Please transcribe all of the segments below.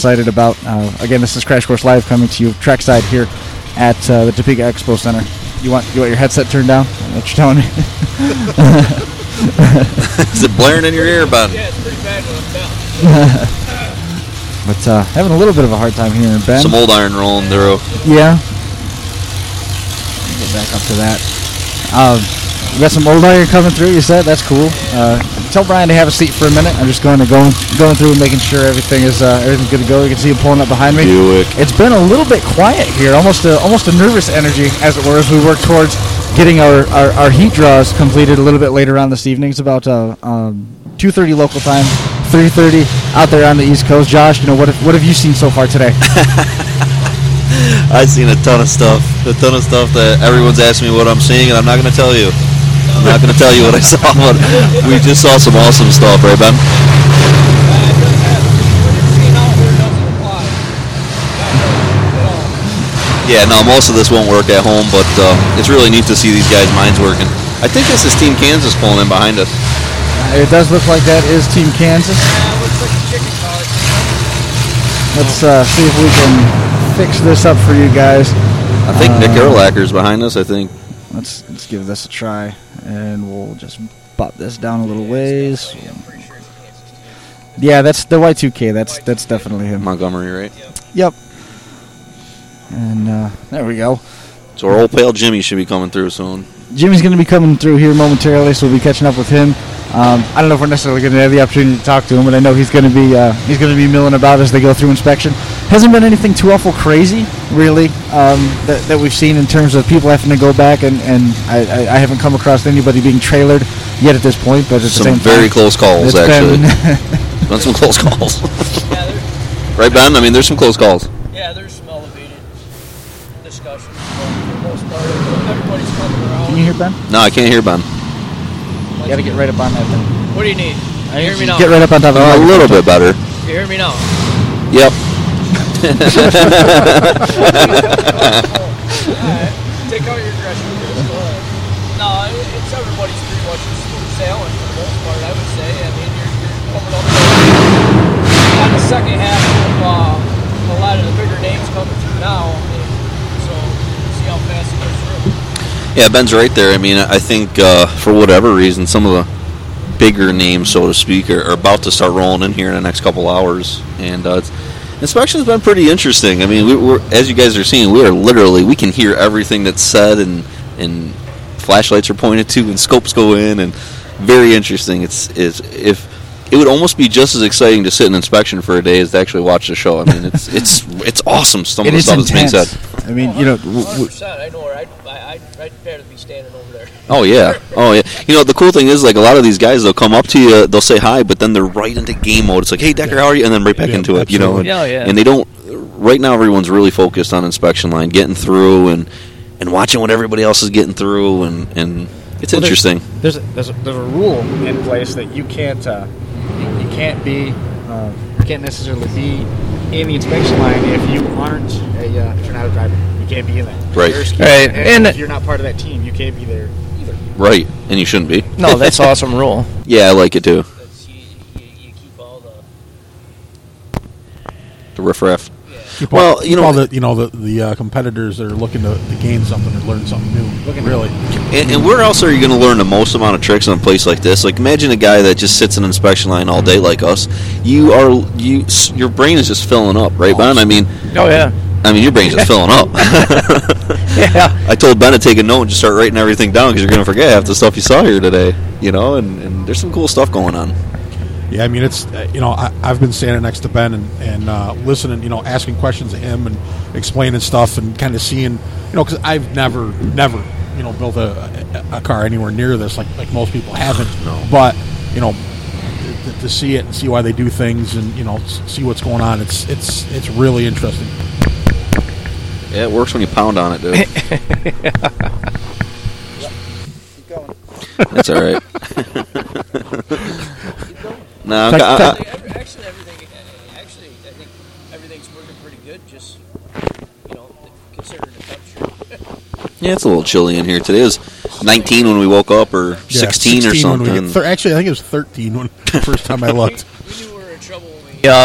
excited about. Again, this is Crash Course Live coming to you trackside here at the Topeka Expo Center. You want your headset turned down? What you're telling me? Is it blaring in your ear, bud? Yeah, it's pretty bad when I'm down. But having a little bit of a hard time hearing Ben. Some old iron rolling through. Yeah. Get back up to that. We got some old iron coming through. You said that's cool. Tell Brian to have a seat for a minute. I'm just going through and making sure everything's good to go. You can see him pulling up behind me. Buick. It's been a little bit quiet here, almost a nervous energy, as it were, as we work towards getting our heat draws completed a little bit later on this evening. It's about 2:30 local time, 3:30 out there on the East Coast. Josh, what have you seen so far today? I've seen a ton of stuff that everyone's asking me what I'm seeing, and I'm not going to tell you. I'm not going to tell you what I saw, but we just saw some awesome stuff, right, Ben? Yeah, no, most of this won't work at home, but it's really neat to see these guys' minds working. I think this is Team Kansas pulling in behind us. It does look like that is Team Kansas. Let's see if we can fix this up for you guys. I think Nick Erlacher's behind us, I think. Let's give this a try, and we'll just bop this down a little ways. Yeah, that's the Y2K. That's definitely him. Montgomery, right? Yep. And there we go. So our old pal Jimmy should be coming through soon. Jimmy's going to be coming through here momentarily, so we'll be catching up with him. I don't know if we're necessarily going to have the opportunity to talk to him, but I know he's going to be milling about as they go through inspection. Hasn't been anything too awful crazy, really, that we've seen in terms of people having to go back, and I haven't come across anybody being trailered yet at this point. But at the same time, some very close calls, actually. Been some close calls. Right, Ben? I mean, there's some close calls. Yeah, there's some elevated discussions, but for the most part, everybody's coming around. Can you hear Ben? No, I can't hear Ben. You got to get right up on that thing. What do you need? You hear me now? Get right up on top of A little bit better. You hear me now? Yep. Alright, take out your aggression. Go ahead. No, it's everybody's pretty much smooth sailing for the most part, I would say. I mean, you're coming up on the second half of a lot of the bigger names coming through now. So, see how fast it goes through. Yeah, Ben's right there. I mean, I think for whatever reason, some of the bigger names, so to speak, are about to start rolling in here in the next couple hours. And inspection's been pretty interesting. I mean, we're as you guys are seeing, we can hear everything that's said, and flashlights are pointed to, and scopes go in, and very interesting. It would almost be just as exciting to sit in inspection for a day as to actually watch the show. I mean, it's awesome. Some of the stuff that's being said. I mean, 100%. I know where I'd rather be standing over there. Oh yeah. The cool thing is, like, a lot of these guys, they'll come up to you, they'll say hi, but then they're right into game mode. It's like, hey Decker, how are you? And then right back into it. And they don't. Right now, everyone's really focused on inspection line, getting through, and watching what everybody else is getting through, and it's interesting. There's a rule in place that you can't necessarily be in the inspection line if you're not a driver. You can't be in that. Right. And if you're not part of that team, you can't be there either. Right, and you shouldn't be. No, that's an awesome rule. Yeah, I like it too. You keep all The riffraff. All the competitors that are looking to gain something or learn something new. Really. And where else are you going to learn the most amount of tricks in a place like this? Like, imagine a guy that just sits in an inspection line all day like us. Your brain is just filling up, right, Ben? I mean, oh yeah. I mean, your brain's just filling up. Yeah. I told Ben to take a note and just start writing everything down because you're going to forget half the stuff you saw here today. And there's some cool stuff going on. Yeah, I mean, it's I've been standing next to Ben and listening, asking questions to him and explaining stuff and kind of seeing, because I've never built a car anywhere near this like most people haven't. No. But to see it and see why they do things and see what's going on, it's really interesting. Yeah, it works when you pound on it, dude. Keep going. That's all right. No, Actually, I think everything's working pretty good. Just considering the temperature. Yeah, it's a little chilly in here. Today is 19 when we woke up, or 16 or something. Actually, I think it was 13 when the first time I looked. We knew we were in trouble when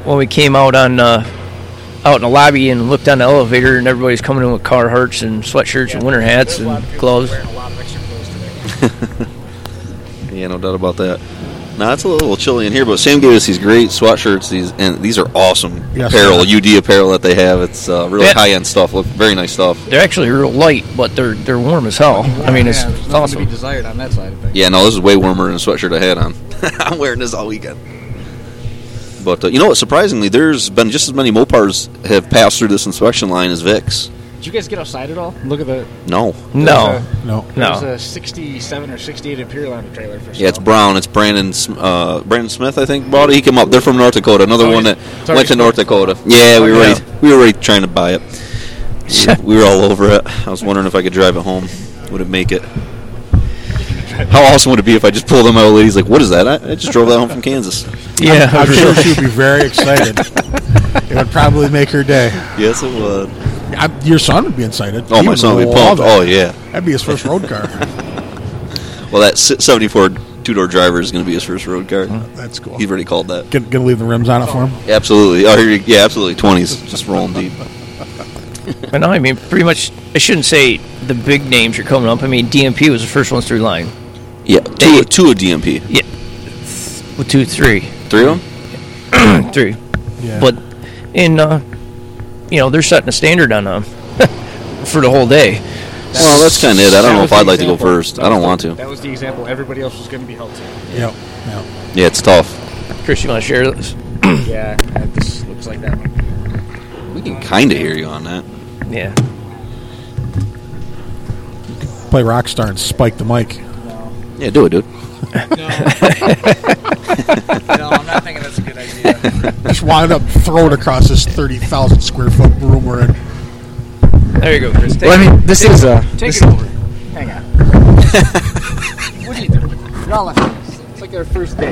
when we came out in the lobby and looked on the elevator, and everybody's coming in with Carhartts and sweatshirts and winter hats and gloves. Wearing a lot of extra clothes today. Yeah, no doubt about that. Now it's a little chilly in here, but Sam gave us these great sweatshirts. These are awesome apparel, UD apparel that they have. It's really high end stuff. Look, very nice stuff. They're actually real light, but they're warm as hell. I mean, it's there's nothing awesome. to be desired on that side of things. Yeah, no, this is way warmer than the sweatshirt I had on. I'm wearing this all weekend. But you know what? Surprisingly, there's been just as many Mopars have passed through this inspection line as Vicks. Did you guys get outside at all? Look at the. No. No. There's a 67 or 68 Imperial on the trailer for sale. Yeah, it's brown. It's Brandon Smith, I think, bought it. He came up. They're from North Dakota. Another one that went to North Dakota. Yeah, we were already trying to buy it. We were all over it. I was wondering if I could drive it home. Would it make it? How awesome would it be if I just pulled on my old lady's like, what is that? I just drove that home from Kansas. Yeah, I'm sure she would be very excited. It would probably make her day. Yes, it would. Your son would be excited. Oh, my son would be pumped. Oh, yeah. That'd be his first road car. Well, that 74 two-door driver is going to be his first road car. That's cool. He's already called that. Gonna leave the rims on it for him? Absolutely. Oh, yeah, absolutely. 20s, just rolling deep. But no, I mean, pretty much, I shouldn't say the big names are coming up. I mean, DMP was the first ones through line. Yeah, two of DMP. Yeah. Well, 2, 3. 3 of them? 3. Yeah. But they're setting a standard on them for the whole day. Well, that's kind of it. I don't know if I'd like to go first. I don't want to. That was the example everybody else was going to be held to. Yep. Yeah, it's tough. Chris, you want to share this? Yeah, this looks like that one. We can kind of hear you on that. Yeah. Play Rockstar and spike the mic. Yeah, do it, dude. No, I'm not thinking that's a good idea. Just wind up throwing across this 30,000 square foot room we're in. There you go, Chris. Take it over. Hang on. What are you doing? You're all left hands. It's like our first day.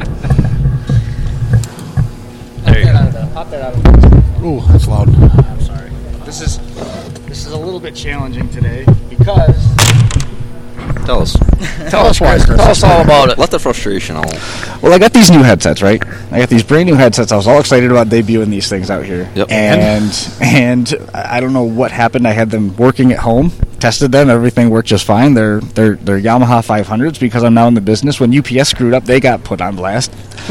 Pop that out of the Ooh, that's loud. I'm sorry. This is a little bit challenging today because. Tell us. Tell us why, Chris. Tell us all about it. Let the frustration all. Well, I got these new headsets, right? I got these brand new headsets. I was all excited about debuting these things out here. Yep. And I don't know what happened. I had them working at home, tested them, everything worked just fine. They're Yamaha 500s because I'm now in the business. When UPS screwed up, they got put on blast.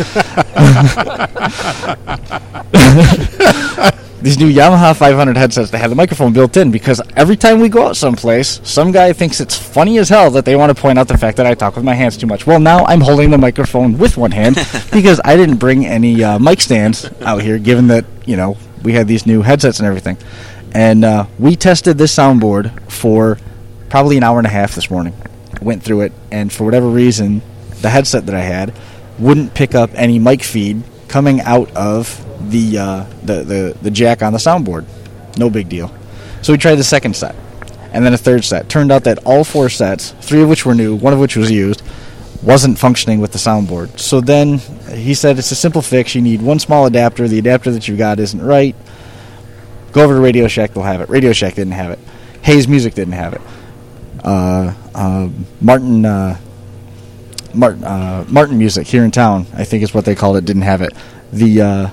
These new Yamaha 500 headsets, they have the microphone built in because every time we go out someplace, some guy thinks it's funny as hell that they want to point out the fact that I talk with my hands too much. Well, now I'm holding the microphone with one hand because I didn't bring any mic stands out here, given that, we had these new headsets and everything. And we tested this soundboard for probably an hour and a half this morning. Went through it, and for whatever reason, the headset that I had wouldn't pick up any mic feed coming out of the jack on the soundboard. No big deal. So we tried the second set, and then a third set. Turned out that all 4 sets, 3 of which were new, 1 of which was used, wasn't functioning with the soundboard. So then he said it's a simple fix. You need one small adapter. The adapter that you got isn't right. Go over to Radio Shack, they'll have it. Radio Shack didn't have it. Hayes Music didn't have it. Martin Music here in town, I think is what they called it, didn't have it. The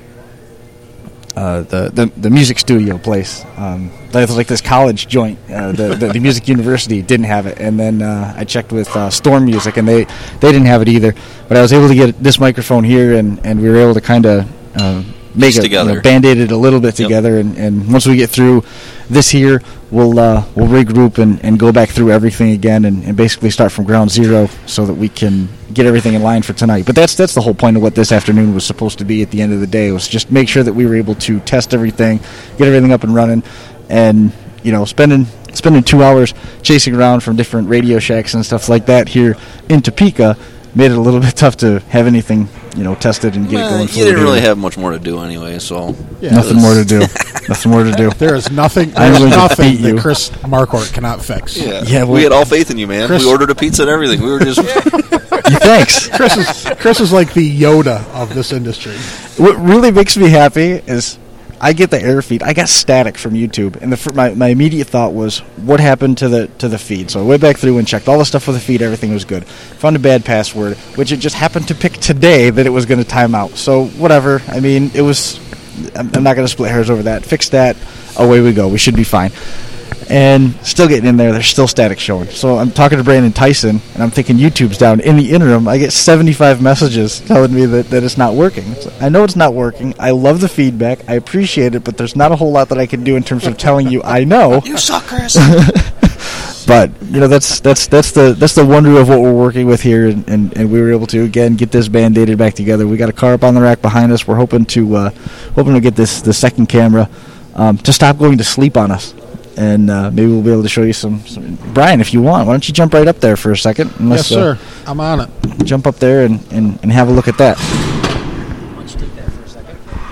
music studio place, that was like this college joint, the music university didn't have it. And then I checked with Storm Music, and they didn't have it either. But I was able to get this microphone here, and we were able to kind of make it, band-aid it a little bit together. And once we get through this here, we'll regroup and go back through everything again and basically start from ground zero so that we can get everything in line for tonight. But that's the whole point of what this afternoon was supposed to be at the end of the day, was just make sure that we were able to test everything, get everything up and running, and spending 2 hours chasing around from different Radio Shacks and stuff like that here in Topeka made it a little bit tough to have anything tested and get it going. You didn't really have much more to do anyway, so nothing more to do. Nothing more to do. There is nothing. That Chris Marquardt cannot fix. Yeah, we had all faith in you, man. We ordered a pizza and everything. We were just thanks. Chris is like the Yoda of this industry. What really makes me happy is I get the air feed. I got static from YouTube, and my immediate thought was, what happened to the feed? So I went back through and checked all the stuff with the feed. Everything was good. Found a bad password, which it just happened to pick today that it was going to time out. So whatever. I mean, it was. I'm not going to split hairs over that. Fix that. Away we go. We should be fine. And still getting in there. There's still static showing. So I'm talking to Brandon Tyson, and I'm thinking YouTube's down. In the interim, I get 75 messages telling me that it's not working. So I know it's not working. I love the feedback. I appreciate it, but there's not a whole lot that I can do in terms of telling you I know. You suck, Chris. But that's the wonder of what we're working with here, and we were able to again get this Band-Aided back together. We got a car up on the rack behind us. We're hoping to get the second camera to stop going to sleep on us. And maybe we'll be able to show you some. Brian, if you want, why don't you jump right up there for a second? Yes, sir. I'm on it. Jump up there and have a look at that. Why don't you take that for a second?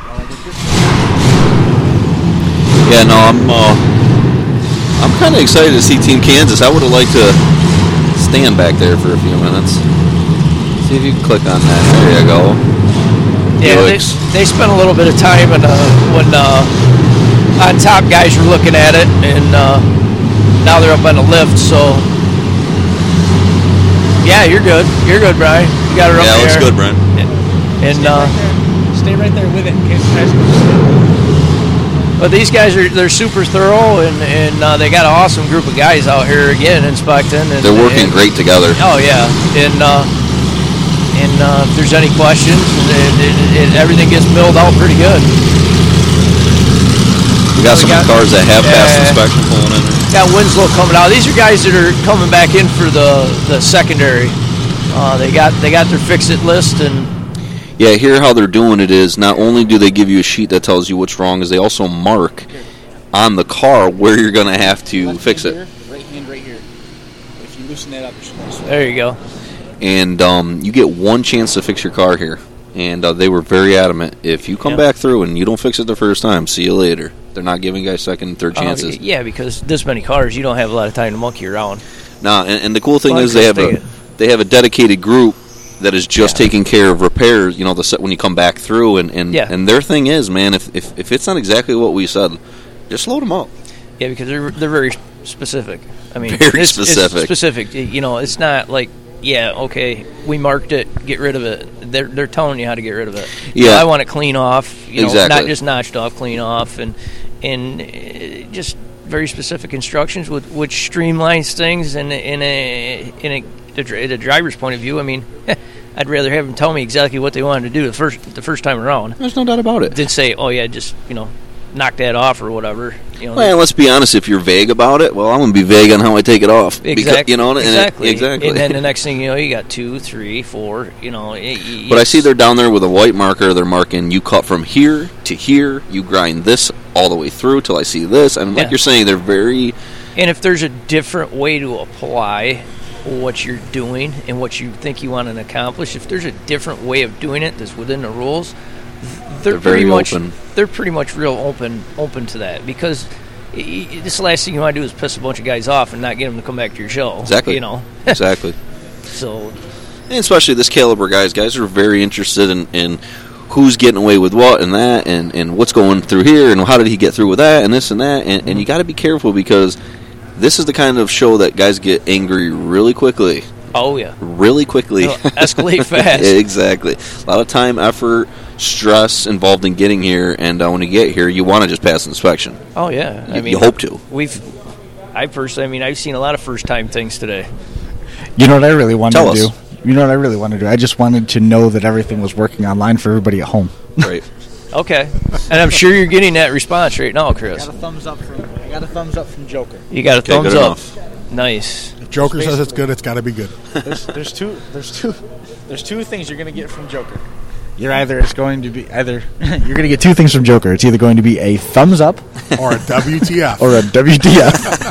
Yeah, no, I'm kind of excited to see Team Kansas. I would have liked to stand back there for a few minutes. See if you can click on that. There you go. Yeah, they spent a little bit of time when on top guys were looking at it, and now they're up on the lift. So yeah, you're good. You're good, Brian. You got her up there. Yeah, looks good, Brian. And stay right there with it in case the guys go. but these guys they're super thorough, and they got an awesome group of guys out here again inspecting. And they're working great together. Oh yeah, and if there's any questions, everything gets milled out pretty good. We got some cars that have passed inspection pulling in there. Got Winslow coming out. These are guys that are coming back in for the secondary. They got their fix-it list, and yeah, here how they're doing it is not only do they give you a sheet that tells you what's wrong, is they also mark on the car where you're going to have to fix it. Right hand right here. If you loosen that up, you're supposed to. there you go. And you get one chance to fix your car here. And they were very adamant. If you come back through and you don't fix it the first time, see you later. They're not giving guys second and third chances. Yeah, because this many cars, you don't have a lot of time to monkey around. Nah, and the cool thing is they have a dedicated group that is just taking care of repairs. You know, when you come back through, and their thing is, man, if it's not exactly what we said, just load them up. Yeah, because they're very specific. I mean, very specific. It's specific. You know, it's not like, yeah, okay, we marked it, get rid of it. They're telling you how to get rid of it. Yeah, I want it clean off. You know, exactly. Not just notched off, clean off, and just very specific instructions, which streamlines things. And in a driver's point of view, I mean, I'd rather have them tell me exactly what they wanted to do the first time around. There's no doubt about it. Than say, oh yeah, just knock that off or whatever. Well, let's be honest. If you're vague about it, well, I'm going to be vague on how I take it off. Exactly. Exactly. And then the next thing you know, you got 2, 3, 4. But I see they're down there with a white marker. They're marking you cut from here to here. You grind this all the way through till I see this. And like you're saying, they're very. And if there's a different way to apply what you're doing and what you think you want to accomplish, if there's a different way of doing it that's within the rules, they're very pretty much open. They're pretty much real open to that, because this last thing you want to do is piss a bunch of guys off and not get them to come back to your show. Exactly. Exactly. So, and especially this caliber guys are very interested in who's getting away with what and that, and what's going through here, and how did he get through with that, and this and that, and you got to be careful, because this is the kind of show that guys get angry really quickly. Oh yeah, really quickly. It'll escalate fast. Exactly. A lot of time, effort, stress involved in getting here, and when you get here, you want to just pass inspection. Oh yeah, I mean, you hope to. I've seen a lot of first-time things today. You know what I really wanted Tell to us. do? You know what I really wanted to do? I just wanted to know that everything was working online for everybody at home. Right. Okay, and I'm sure you're getting that response right now, Chris. I got a thumbs up from Joker. You got a thumbs good up. enough. Nice. If Joker says it's good, it's got to be good. There's two things you're gonna get from Joker. You're going to get two things from Joker. It's either going to be a thumbs up Or a WTF. or a WTF.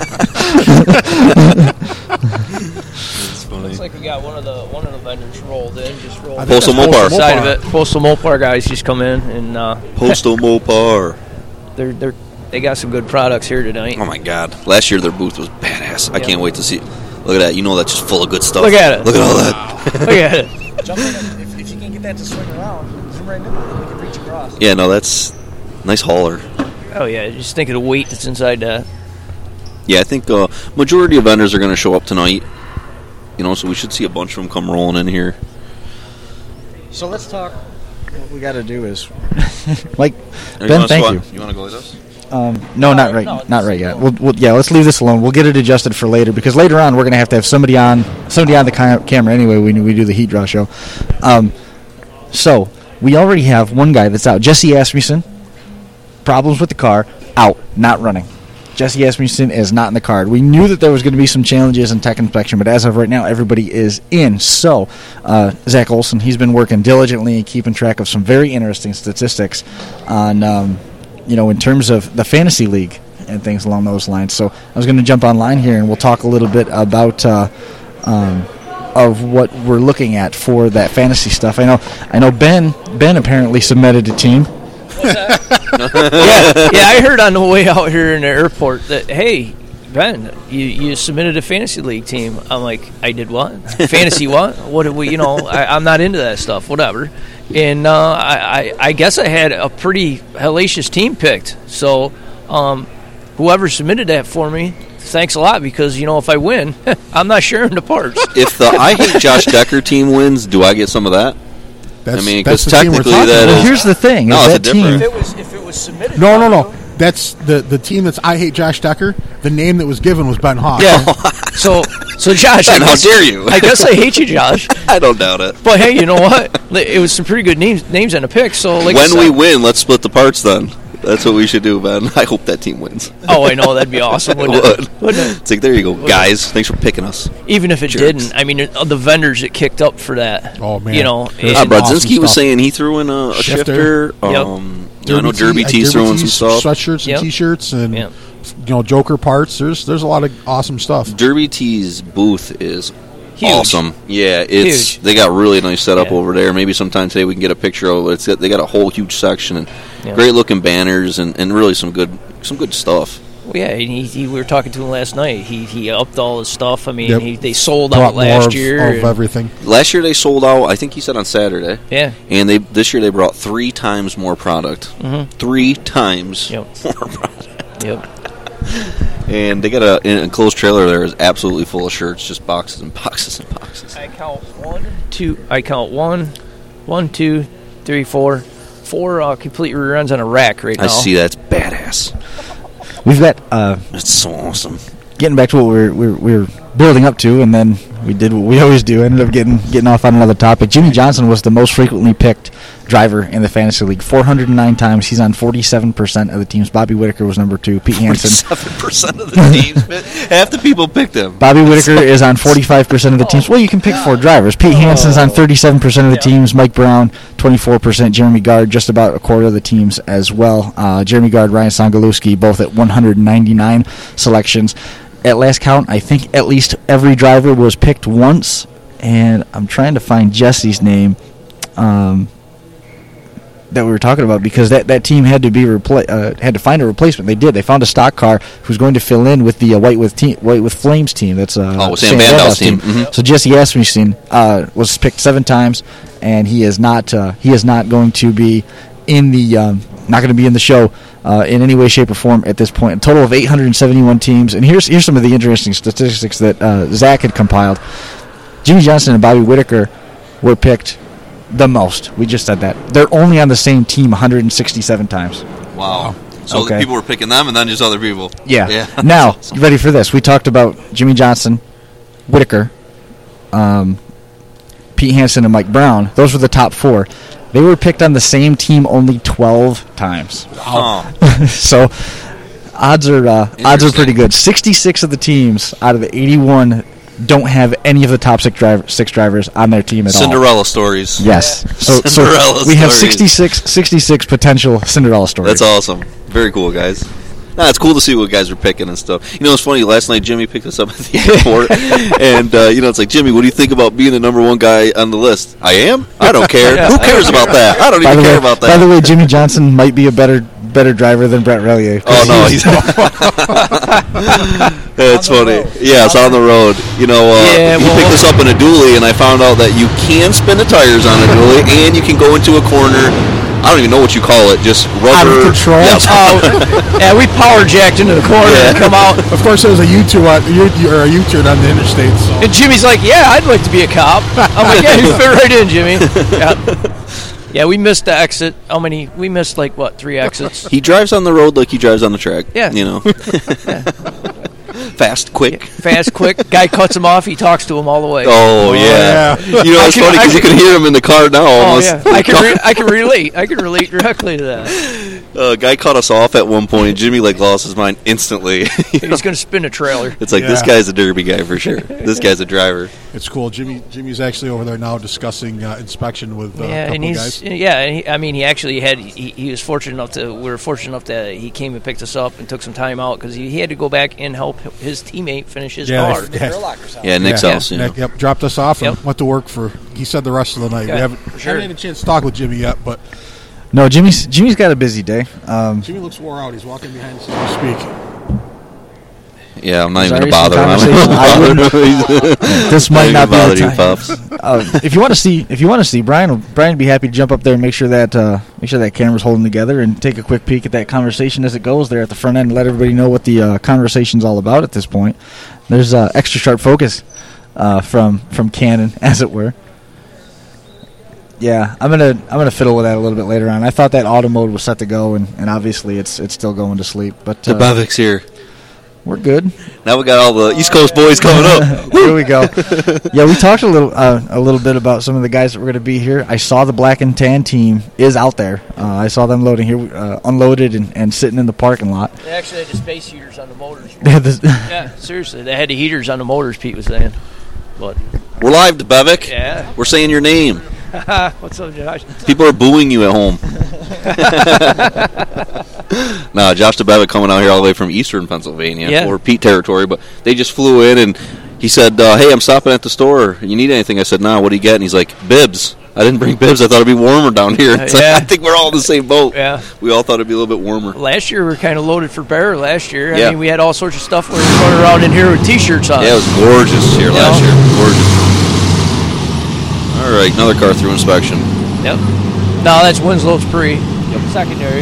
Looks like we got one of the vendors rolled in. Just rolled in. Postal that's Mopar. Side of it. Postal Mopar guys just come in, and Postal Mopar. they got some good products here tonight. Oh my God! Last year their booth was badass. I can't wait to see. Look at that! You know that's just full of good stuff. Look at it. Look at all that. Look at it. Jump in, if you can get that to swing around, zoom right in, we can reach across. Yeah, no, that's Nice hauler. Oh yeah, just think of the weight that's inside that. Yeah, I think majority of vendors are going to show up tonight. So we should see a bunch of them come rolling in here. So let's talk. What we got to do is, Mike, You Ben, thank you. You want to go with us? No, not right. Not right yet. We'll let's leave this alone. We'll get it adjusted for later because later on we're going to have somebody on the camera anyway when we do the heat draw show. So we already have one guy that's out. Jesse Asmussen. Problems with the car. Out. Not running. Jesse Asmussen is not in the car. We knew that there was going to be some challenges in tech inspection, but as of right now, everybody is in. So, Zach Olson, he's been working diligently and keeping track of some very interesting statistics on, in terms of the fantasy league and things along those lines. So, I was going to jump online here and we'll talk a little bit about of what we're looking at for that fantasy stuff. I know Ben apparently submitted a team. Yeah, I heard on the way out here in the airport that, hey, Ben, you submitted a fantasy league team. I'm like, I did what? Fantasy what? What did we? I'm not into that stuff. Whatever. And I guess I had a pretty hellacious team picked. So whoever submitted that for me, thanks a lot because if I win, I'm not sharing the parts. If the I Hate Josh Decker team wins, do I get some of that? Because technically that Well, is. here's the thing: No, is it's that team. If it was submitted, No. That's the team that's I Hate Josh Decker. The name that was given was Ben Hawk. Yeah. So Josh, Ben, how dare you? I guess I hate you, Josh. I don't doubt it. But hey, you know what? It was some pretty good names on the pick. So like When we win, let's split the parts then. That's what we should do, Ben. I hope that team wins. Oh, I know. That'd be awesome, wouldn't it? Wouldn't it? It's like, there you go, guys. Thanks for picking us. Even if it Jerks. didn't, I mean, the vendors that kicked up for that. Oh, man. And Brodzinski was stuff. saying he threw in a shifter. Yep. I know Derby T's throwing some stuff. Sweatshirts and T-shirts and Joker parts. There's a lot of awesome stuff. Derby T's booth is Huge. awesome. Yeah, Huge. They got really nice setup over there. Maybe sometime today we can get a picture of it. They got a whole huge section and great looking banners and really some good stuff. Well, yeah, and we were talking to him last night. He upped all his stuff. I mean, they sold Brought out last more year. of everything. Last year they sold out, I think he said on Saturday. Yeah. And this year they brought 3 times more product. Mm-hmm. 3 times more product. Yep. And they got an enclosed trailer there is absolutely full of shirts, just boxes and boxes and boxes. I count 1, 2, 3, 4 complete reruns on a rack right now. I see that's badass. We've got That's so awesome. getting back to what we're building up to, and then we did what we always do. Ended up getting off on another topic. Jimmy Johnson was the most frequently picked driver in the fantasy league, 409 times. He's on 47% of the teams. Bobby Whitaker was number 2. Pete Hansen, 7% of the teams. Man. Half the people picked him. Bobby Whitaker is on 45% of the teams. Well, you can pick 4 drivers. Pete Hansen's on 37% of the teams. Mike Brown, 24%. Jeremy Gard, just about a quarter of the teams as well. Jeremy Gard, Ryan Songalewski, both at 199 selections. At last count, I think at least every driver was picked once, and I'm trying to find Jesse's name that we were talking about because that team had to be had to find a replacement. They did. They found a stock car who's going to fill in with the White with Flames team. That's Sam Bandow's team. Mm-hmm. So Jesse Asmussen was picked 7 times, and he is not going to be in the show in any way, shape, or form at this point. A total of 871 teams. And here's some of the interesting statistics that Zach had compiled. Jimmy Johnson and Bobby Whitaker were picked the most. We just said that. They're only on the same team 167 times. Wow. So Okay. people were picking them and then just other people. Yeah. Now, ready for this. We talked about Jimmy Johnson, Whitaker, Pete Hansen, and Mike Brown. Those were the top 4. They were picked on the same team only 12 times. Wow. So odds are pretty good. 66 of the teams out of the 81 don't have any of the top 6 drivers on their team at all. Cinderella stories. Yes. So Cinderella we have stories. 66 potential Cinderella stories. That's awesome. Very cool, guys. Nah, it's cool to see what guys are picking and stuff. It's funny. Last night, Jimmy picked us up at the airport, and it's like, Jimmy, what do you think about being the number 1 guy on the list? I am. I don't care. Who cares about that? I don't even care about that. By the way, Jimmy Johnson might be a better driver than Brett Relier. Oh no, he's. It's funny. Yeah, it's on the road. He picked us up in a dually, and I found out that you can spin the tires on a dually, and you can go into a corner I don't even know what you call it, just rubber. Out of control. Yes. Yeah, we power jacked into the corner and come out. Of course, there was a U-turn on the interstate. So. And Jimmy's like, yeah, I'd like to be a cop. I'm like, yeah, you fit right in, Jimmy. Yeah, we missed the exit. How many? We missed, 3 exits. He drives on the road like he drives on the track. Yeah. Fast, quick. Fast, quick. Guy cuts him off. He talks to him all the way. Oh, yeah. yeah. It's funny because you can hear him in the car now almost. Oh, yeah. I can relate. I can relate directly to that. Guy cut us off at one point, and Jimmy lost his mind instantly. He's going to spin a trailer. It's like, this guy's a derby guy for sure. This guy's a driver. It's cool. Jimmy's actually over there now discussing inspection with a couple of guys. He actually had. He was fortunate enough to. We were fortunate enough that he came and picked us up and took some time out because he had to go back and help his teammate finish his car. Yeah, Nick's house. Yeah. Nick, dropped us off and went to work for. He said the rest of the night. Yeah, we haven't had a chance to talk with Jimmy yet, but No, Jimmy's got a busy day. Jimmy looks wore out. He's walking behind us as we speak. Yeah, I'm not Sorry, even going to bother him. This might not be the time. Puffs. If you want to see Brian would be happy to jump up there and make sure that camera's holding together and take a quick peek at that conversation as it goes there at the front end and let everybody know what the conversation's all about at this point. There's extra sharp focus from Canon, as it were. Yeah, I'm gonna fiddle with that a little bit later on. I thought that auto mode was set to go, and obviously it's still going to sleep. But The Bavic's here. We're good. Now we got all the East Coast boys coming up. Here we go. Yeah, we talked a little bit about some of the guys that were going to be here. I saw the black and tan team is out there. I saw them loading here, unloaded and sitting in the parking lot. They actually had the space heaters on the motors. Yeah, seriously, they had the heaters on the motors. Pete was saying, but We're live, Bevic. Yeah. We're saying your name. What's up, Josh? People are booing you at home. No, Josh DeBevic coming out here all the way from eastern Pennsylvania, or Pete territory, but they just flew in and he said, hey, I'm stopping at the store. You need anything? I said, nah, what do you get? And he's like, bibs. I didn't bring bibs. I thought it'd be warmer down here. It's like, I think we're all in the same boat. Yeah. We all thought it'd be a little bit warmer. Last year we were kind of loaded for bear last year. I mean, we had all sorts of stuff. We were running around in here with T-shirts on. Yeah, it was gorgeous here last year. Gorgeous. All right, another car through inspection. Yep. No, that's Winslow's pre. Secondary.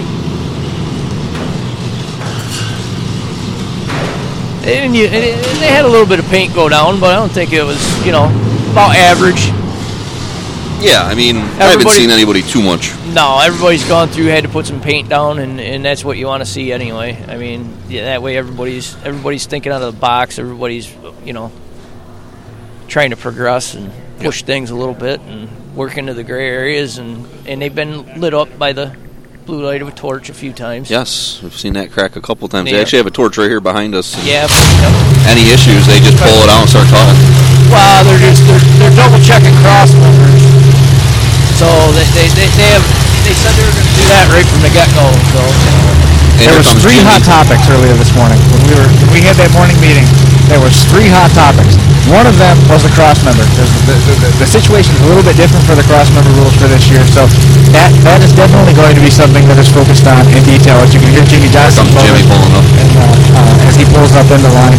And they had a little bit of paint go down, but I don't think it was, about average. Yeah, I mean, I haven't seen anybody too much. No, everybody's gone through, had to put some paint down, and that's what you want to see anyway. I mean, that way everybody's thinking out of the box. Everybody's, trying to progress and push things a little bit and work into the gray areas, and they've been lit up by the blue light of a torch a few times. Yes, we've seen that crack a couple times. They actually have a torch right here behind us. Yeah. Any issues, they just pull it out and start talking. Well, they're double checking crossovers. So they said they were going to do that right from the get-go. So there was 3 hot topics earlier this morning when we had that morning meeting. There was 3 hot topics. One of them was the cross member. The situation is a little bit different for the cross member rules for this year, so that is definitely going to be something that is focused on in detail. As you can hear Jimmy Johnson Jimmy pulling up, and as he pulls up in the line.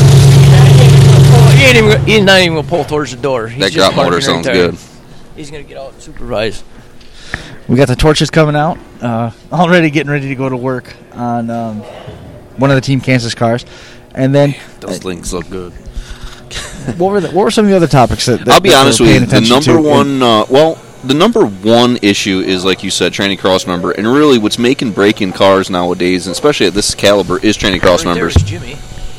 He's not even going to pull towards the door. That drop motor sounds good. He's going to get out and supervise. We got the torches coming out, already getting ready to go to work on one of the Team Kansas cars. And then those things look good. What were some of the other topics that I'll be honest with you, the number one issue is, like you said, training cross member, and really what's making breaking cars nowadays, and especially at this caliber, is training cross members. There's Jimmy.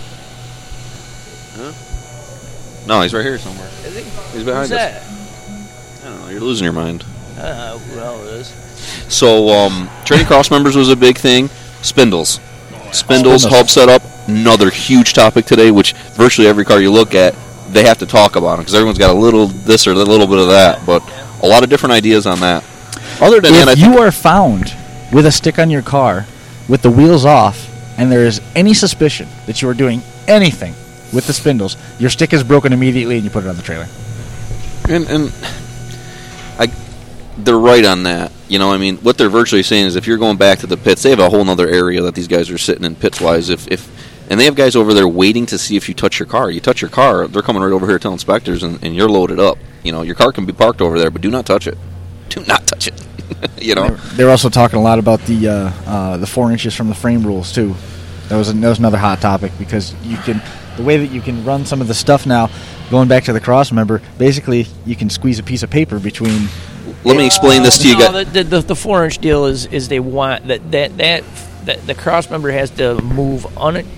Huh? No, he's right here somewhere. Is he? He's behind us. That? I don't know. You're losing your mind. Who the hell it is? So, training cross members was a big thing. Spindles. Spindles help set up. Another huge topic today, which virtually every car you look at, they have to talk about it because everyone's got a little this or a little bit of that, but a lot of different ideas on that. Other than that, if you are found with a stick on your car with the wheels off and there is any suspicion that you are doing anything with the spindles, your stick is broken immediately and you put it on the trailer. And they're right on that. I mean, what they're virtually saying is if you're going back to the pits, they have a whole other area that these guys are sitting in pits-wise. And they have guys over there waiting to see if you touch your car. You touch your car, they're coming right over here to tell inspectors, and you're loaded up. Your car can be parked over there, but do not touch it. Do not touch it. They were also talking a lot about the 4 inches from the frame rules too. That was another hot topic, because the way that you can run some of the stuff now, going back to the cross member, basically you can squeeze a piece of paper between. Let me explain this to you guys. The 4-inch deal is they want that the cross member has to move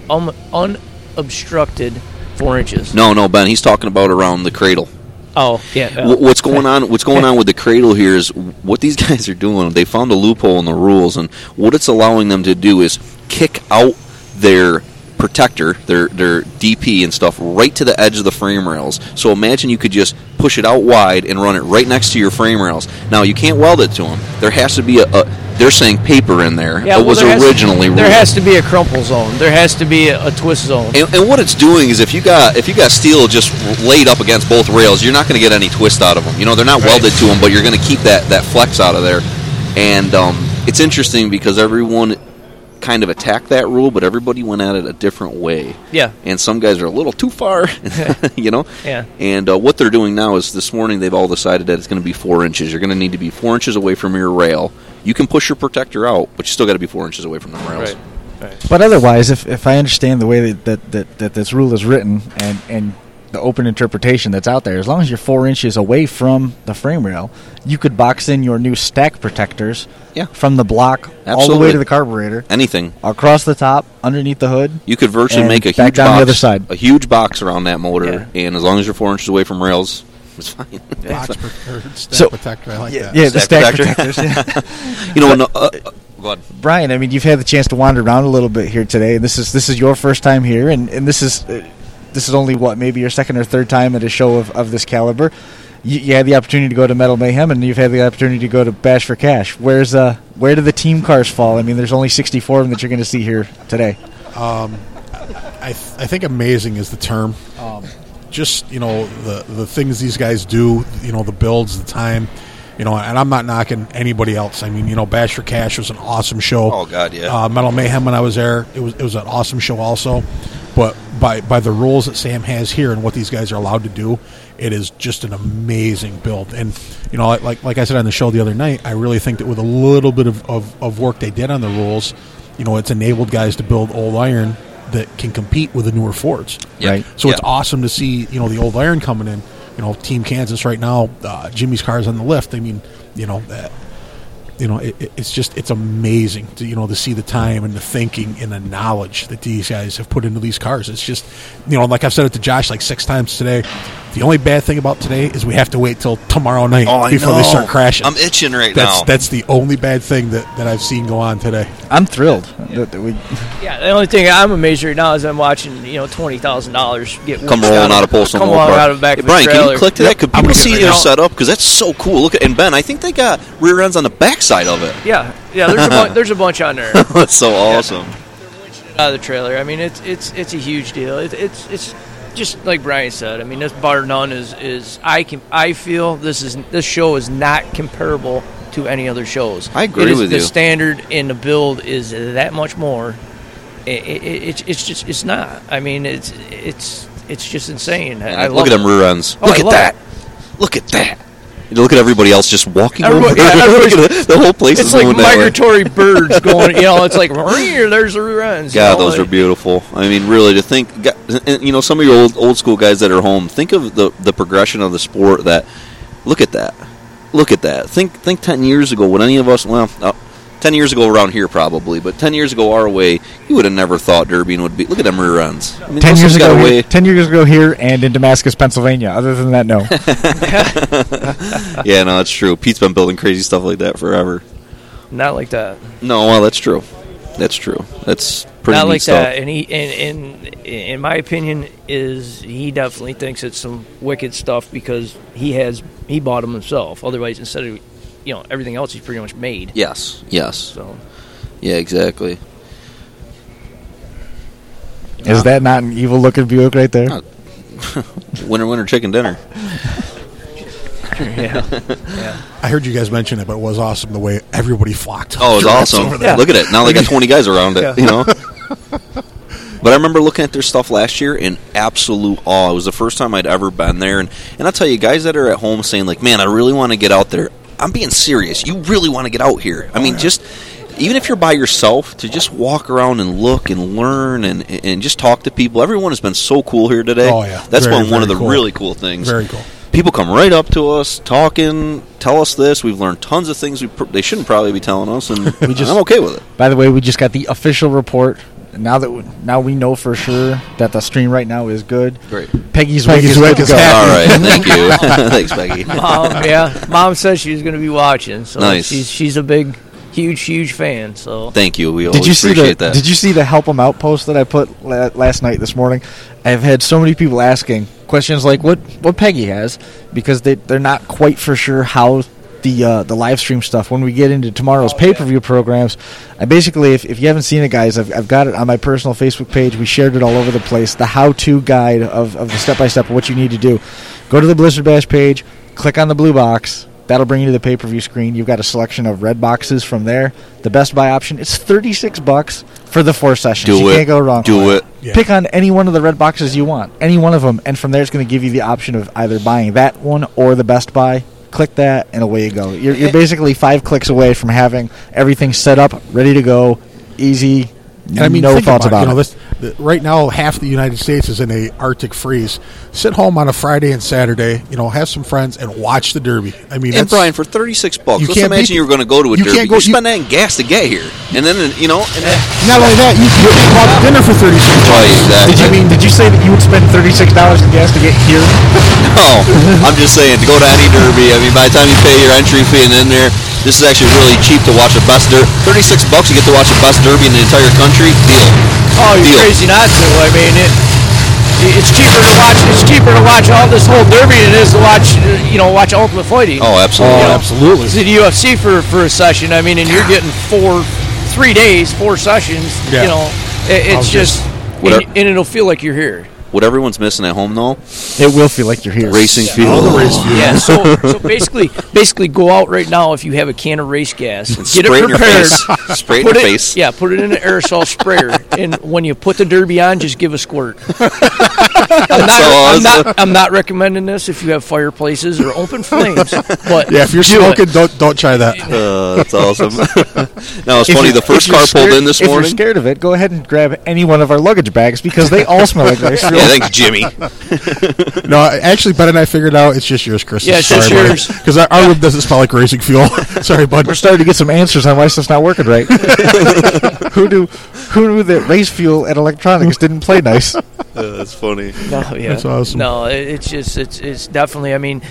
unobstructed 4 inches. No, Ben. He's talking about around the cradle. Oh, yeah. What's going on? What's going on with the cradle here is what these guys are doing. They found a loophole in the rules, and what it's allowing them to do is kick out their protector, their DP and stuff, right to the edge of the frame rails. So imagine you could just push it out wide and run it right next to your frame rails. Now, you can't weld it to them. There has to be they're saying paper in there. Yeah, it was originally there has to be a crumple zone. There has to be a twist zone. And what it's doing is if you got steel just laid up against both rails, you're not going to get any twist out of them. They're not welded to them, but you're going to keep that flex out of there. And it's interesting because everyone kind of attacked that rule, but everybody went at it a different way. Yeah. And some guys are a little too far, Yeah. And what they're doing now is this morning they've all decided that it's going to be 4 inches. You're going to need to be 4 inches away from your rail. You can push your protector out, but you still got to be 4 inches away from the rails. Right. But otherwise, if I understand the way that this rule is written and the open interpretation that's out there, as long as you're 4 inches away from the frame rail, you could box in your new stack protectors from the block all the way to the carburetor. Anything. Across the top, underneath the hood. You could virtually make a back huge down box, the other side. a huge box around that motor, and as long as you're 4 inches away from rails, it's fine. Stack protector, I like that. Yeah, the stack protector. protectors. Go ahead. Brian, I mean, you've had the chance to wander around a little bit here today. This is your first time here, and this is only maybe your second or third time at a show of this caliber. You had the opportunity to go to Metal Mayhem, and you've had the opportunity to go to Bash for Cash. Where do the team cars fall? I mean, there's only 64 of them that you're going to see here today. I think amazing is the term. Just the things these guys do, the builds, the time, and I'm not knocking anybody else. I mean, Bash for Cash was an awesome show. Oh God, yeah. Metal Mayhem, when I was there, it was an awesome show also. But by the rules that Sam has here and what these guys are allowed to do, it is just an amazing build. And like I said on the show the other night, I really think that with a little bit of work they did on the rules, it's enabled guys to build old iron that can compete with the newer Fords. Yep. Right. So it's awesome to see the old iron coming in. Team Kansas right now, Jimmy's car's on the lift. I mean, that. It's amazing to see the time and the thinking and the knowledge that these guys have put into these cars. It's just, like I've said it to Josh like 6 times today. The only bad thing about today is we have to wait till tomorrow night before they start crashing. I'm itching now. That's the only bad thing that I've seen go on today. I'm thrilled. Yeah, the only thing I'm amazed right now is I'm watching, $20,000 get come rolling out of Polson come rolling out of the back of the Brian, trailer. can you click to that? Could people see their setup? Because that's so cool. Look at, and Ben, I think they got rear ends on the backside of it. Yeah. There's a bunch on there. That's so awesome. Out of the trailer. I mean, it's a huge deal. It's just like Brian said. I mean, this bar none is I feel this show is not comparable to any other shows. I agree with you. The standard in the build is that much more. It's not. I mean, it's just insane. I look at them rear ends. Oh, Look at that. Look at that. You look at everybody else just walking over. The whole place it's is like moving that way. migratory birds going. It's like there's the rear ends. God, those are beautiful. I mean, really, to think, some of your old school guys that are home, think of the progression of the sport. Look at that. Think 10 years ago when any of us, 10 years ago around here probably, but 10 years ago our way, you would have never thought derbying would be. Look at them rear ends. I mean, 10 years ago here and in Damascus, Pennsylvania. Other than that, no. Yeah, no, that's true. Pete's been building crazy stuff like that forever. Not like that. No, well, that's true. That's pretty not neat like stuff. that. And in my opinion, he definitely thinks it's some wicked stuff because he bought them himself. Otherwise, instead of everything else, he's pretty much made. Yes. So. Yeah, exactly. Is that not an evil-looking Buick right there? Winner, chicken dinner. Yeah. I heard you guys mention it, but it was awesome the way everybody flocked. Oh, it was awesome. Over there. Look at it. Now they got 20 guys around it, But I remember looking at their stuff last year in absolute awe. It was the first time I'd ever been there. And I'll tell you, guys that are at home saying, like, man, I really want to get out there, I'm being serious. You really want to get out here. I mean, just even if you're by yourself, to just walk around and look and learn and just talk to people. Everyone has been so cool here today. Oh, yeah. That's Very, one of the very cool. really cool things. Very cool. People come right up to us, talking, tell us this. We've learned tons of things they shouldn't probably be telling us, and I'm okay with it. By the way, we just got the official report. Now we know for sure that the stream right now is good. Great. Peggy's wig is wig good to is go. happy. All right, thank you. Thanks, Peggy. Mom said she was going to be watching, so Nice. she's a big, huge fan. So Thank you. We Did always you see appreciate that. Did you see the help them out post that I put last night this morning? I've had so many people asking questions like what Peggy has, because they're not quite for sure how the live stream stuff when we get into tomorrow's pay-per-view programs. I basically, if you haven't seen it, guys, I've got it on my personal Facebook page. We shared it all over the place, the how-to guide of the step-by-step of what you need to do. Go to the Blizzard Bash page, click on the blue box. That'll bring you to the pay-per-view screen. You've got a selection of red boxes from there. The Best Buy option, it's $36 for the 4 sessions. You can't go wrong. Do it. Yeah. Pick on any one of the red boxes you want, any one of them, and from there it's going to give you the option of either buying that one or the Best Buy. Click that, and away you go. You're basically 5 clicks away from having everything set up, ready to go, easy. And I mean, no think thoughts about it. Right now, half the United States is in a Arctic freeze. Sit home on a Friday and Saturday, have some friends and watch the Derby. I mean, And that's, Brian, for $36, You let's can't imagine beat- you were going to go to a you derby. can't go- You spend that in gas to get here, and then not only that, you can go out to dinner for $36. Right, exactly. Did you say that you would spend $36 in gas to get here? No, I'm just saying, to go to any derby, I mean, by the time you pay your entry fee and in there, this is actually really cheap to watch the best derby. $36, you get to watch the best derby in the entire country. Deal. oh, you're Deal. crazy not to. I mean, it's cheaper to watch. It's cheaper to watch all this whole derby than it is to watch Ultimate Fighting. Oh, absolutely. Absolutely. It's the UFC for a session. I mean, and you're getting 3 days, 4 sessions. Yeah. It's just, Whatever. and it'll feel like you're here. What everyone's missing at home, though, It will feel like you're here. racing field. All the race view. Yeah, so basically go out right now if you have a can of race gas, get Spray it it in your prepared, face. Spray it in put your it, face. yeah, put it in an aerosol sprayer, and when you put the derby on, just give a squirt. I'm not recommending this if you have fireplaces or open flames, but Yeah, if you're do smoking, it. don't try that. That's awesome. Now, it's funny, the first car pulled in this If morning. you're scared of it, go ahead and grab any one of our luggage bags because they all smell like race fuel. Yeah, thanks, Jimmy. No, actually, Ben and I figured out it's just yours, Chris. Yeah, it's just yours. Because our room doesn't smell like racing fuel. Sorry, bud. We're starting to get some answers on why stuff's not working right. Who knew that race fuel and electronics didn't play nice? That's funny. No, yeah, That's awesome. No, it's just it's definitely. I mean,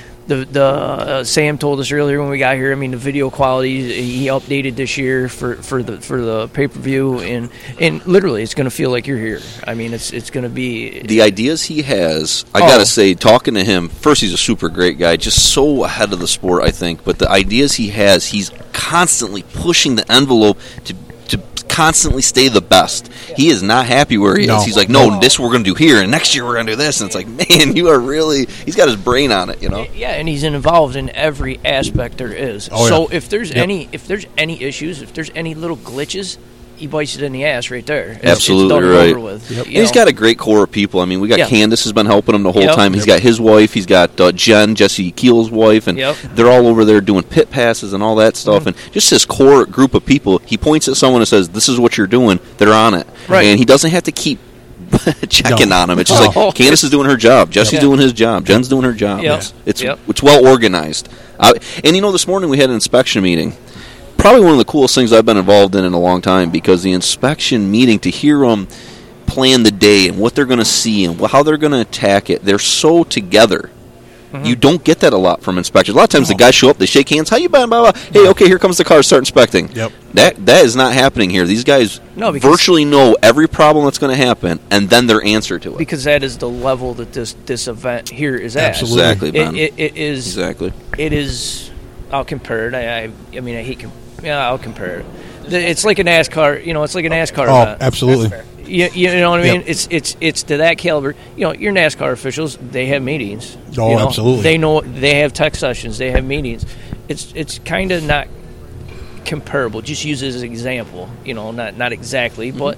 the Sam told us earlier when we got here. I mean, the video quality he updated this year for the pay-per-view, and literally it's going to feel like you're here. I mean, it's going to be The ideas he has, I gotta say, talking to him, first, he's a super great guy, just so ahead of the sport, I think. But the ideas he has, he's constantly pushing the envelope to constantly stay the best. He is not happy where he No. is. He's like, no, this we're going to do here, and next year we're going to do this. And it's like, man, you are really, he's got his brain on it, Yeah, and he's involved in every aspect there is. Oh, so yeah. if there's any issues, if there's any little glitches, he bites it in the ass right there. Absolutely it's done and right. over with. Yep. You And he's know? got a great core of people. I mean, we got Yeah. Candace has been helping him the whole Yep. time. He's got his wife. He's got Jen, Jesse Keel's wife, and Yep. they're all over there doing pit passes and all that stuff. And just this core group of people, he points at someone and says, "This is what you're doing." They're on it, Right. and he doesn't have to keep checking No. on them. It's just No. like Candace is doing her job, Jesse's Yeah. doing his job, Jen's doing her job. Yep. It's Yep. well organized. And this morning we had an inspection meeting. Probably one of the coolest things I've been involved in a long time, because the inspection meeting, to hear them plan the day and what they're going to see and how they're going to attack it, they're so together. Mm-hmm. You don't get that a lot from inspectors. A lot of times the guys show up, they shake hands, how you been, blah, blah. Hey, okay, here comes the car, start inspecting. Yep. That is not happening here. These guys No, because- virtually know every problem that's going to happen, and then their answer to it. because that is the level that this event here is at. Absolutely. Exactly, Ben. It is. Exactly. It is. I'll compare it. I mean, I hate. I'll compare it. It's like a NASCAR. It's like a NASCAR Oh, event. absolutely. You know what I mean? Yep. It's to that caliber. Your NASCAR officials, they have meetings. Oh, absolutely. They know, they have tech sessions. They have meetings. It's kind of not comparable. Just use it as an example. Not exactly, but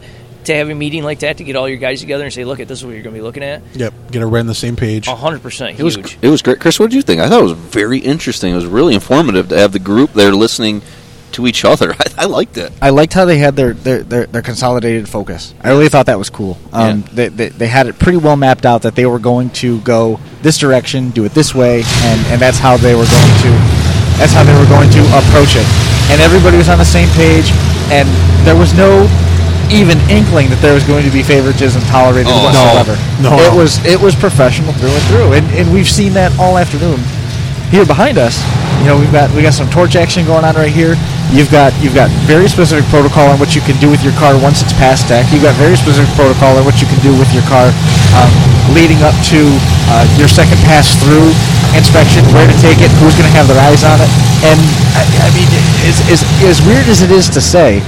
to have a meeting like that to get all your guys together and say, look, this is what you're going to be looking at. Yep, get everybody on the same page. 100% huge. It was great. Chris, what did you think? I thought it was very interesting. It was really informative to have the group there listening to each other. I liked it. I liked how they had their consolidated focus. I really thought that was cool. They had it pretty well mapped out that they were going to go this direction, do it this way, and that's how they were going to approach it. And everybody was on the same page, and there was no even inkling that there was going to be favoritism tolerated whatsoever. No. It was professional through and through, and we've seen that all afternoon. Here behind us, we got some torch action going on right here. You've got very specific protocol on what you can do with your car once it's past tech. You've got very specific protocol on what you can do with your car leading up to your second pass through inspection, where to take it, who's going to have their eyes on it. And I mean, as weird as it is to say,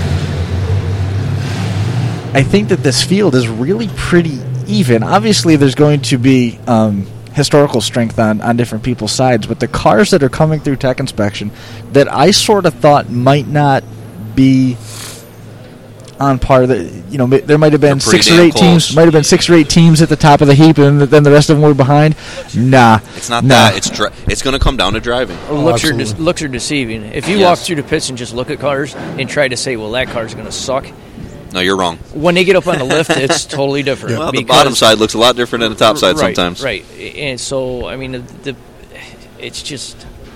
I think that this field is really pretty even. Obviously, there's going to be historical strength on different people's sides, but the cars that are coming through tech inspection that I sort of thought might not be on par, that there might have been 6 or 8 teams, at the top of the heap, and then the rest of them were behind. Nah, it's not that. It's going to come down to driving. Looks are deceiving. If you walk through the pits and just look at cars and try to say, well, that car's going to suck. No, you're wrong. When they get up on the lift, it's totally different. Well, the bottom side looks a lot different than the top side sometimes. Right, and so, I mean, it's just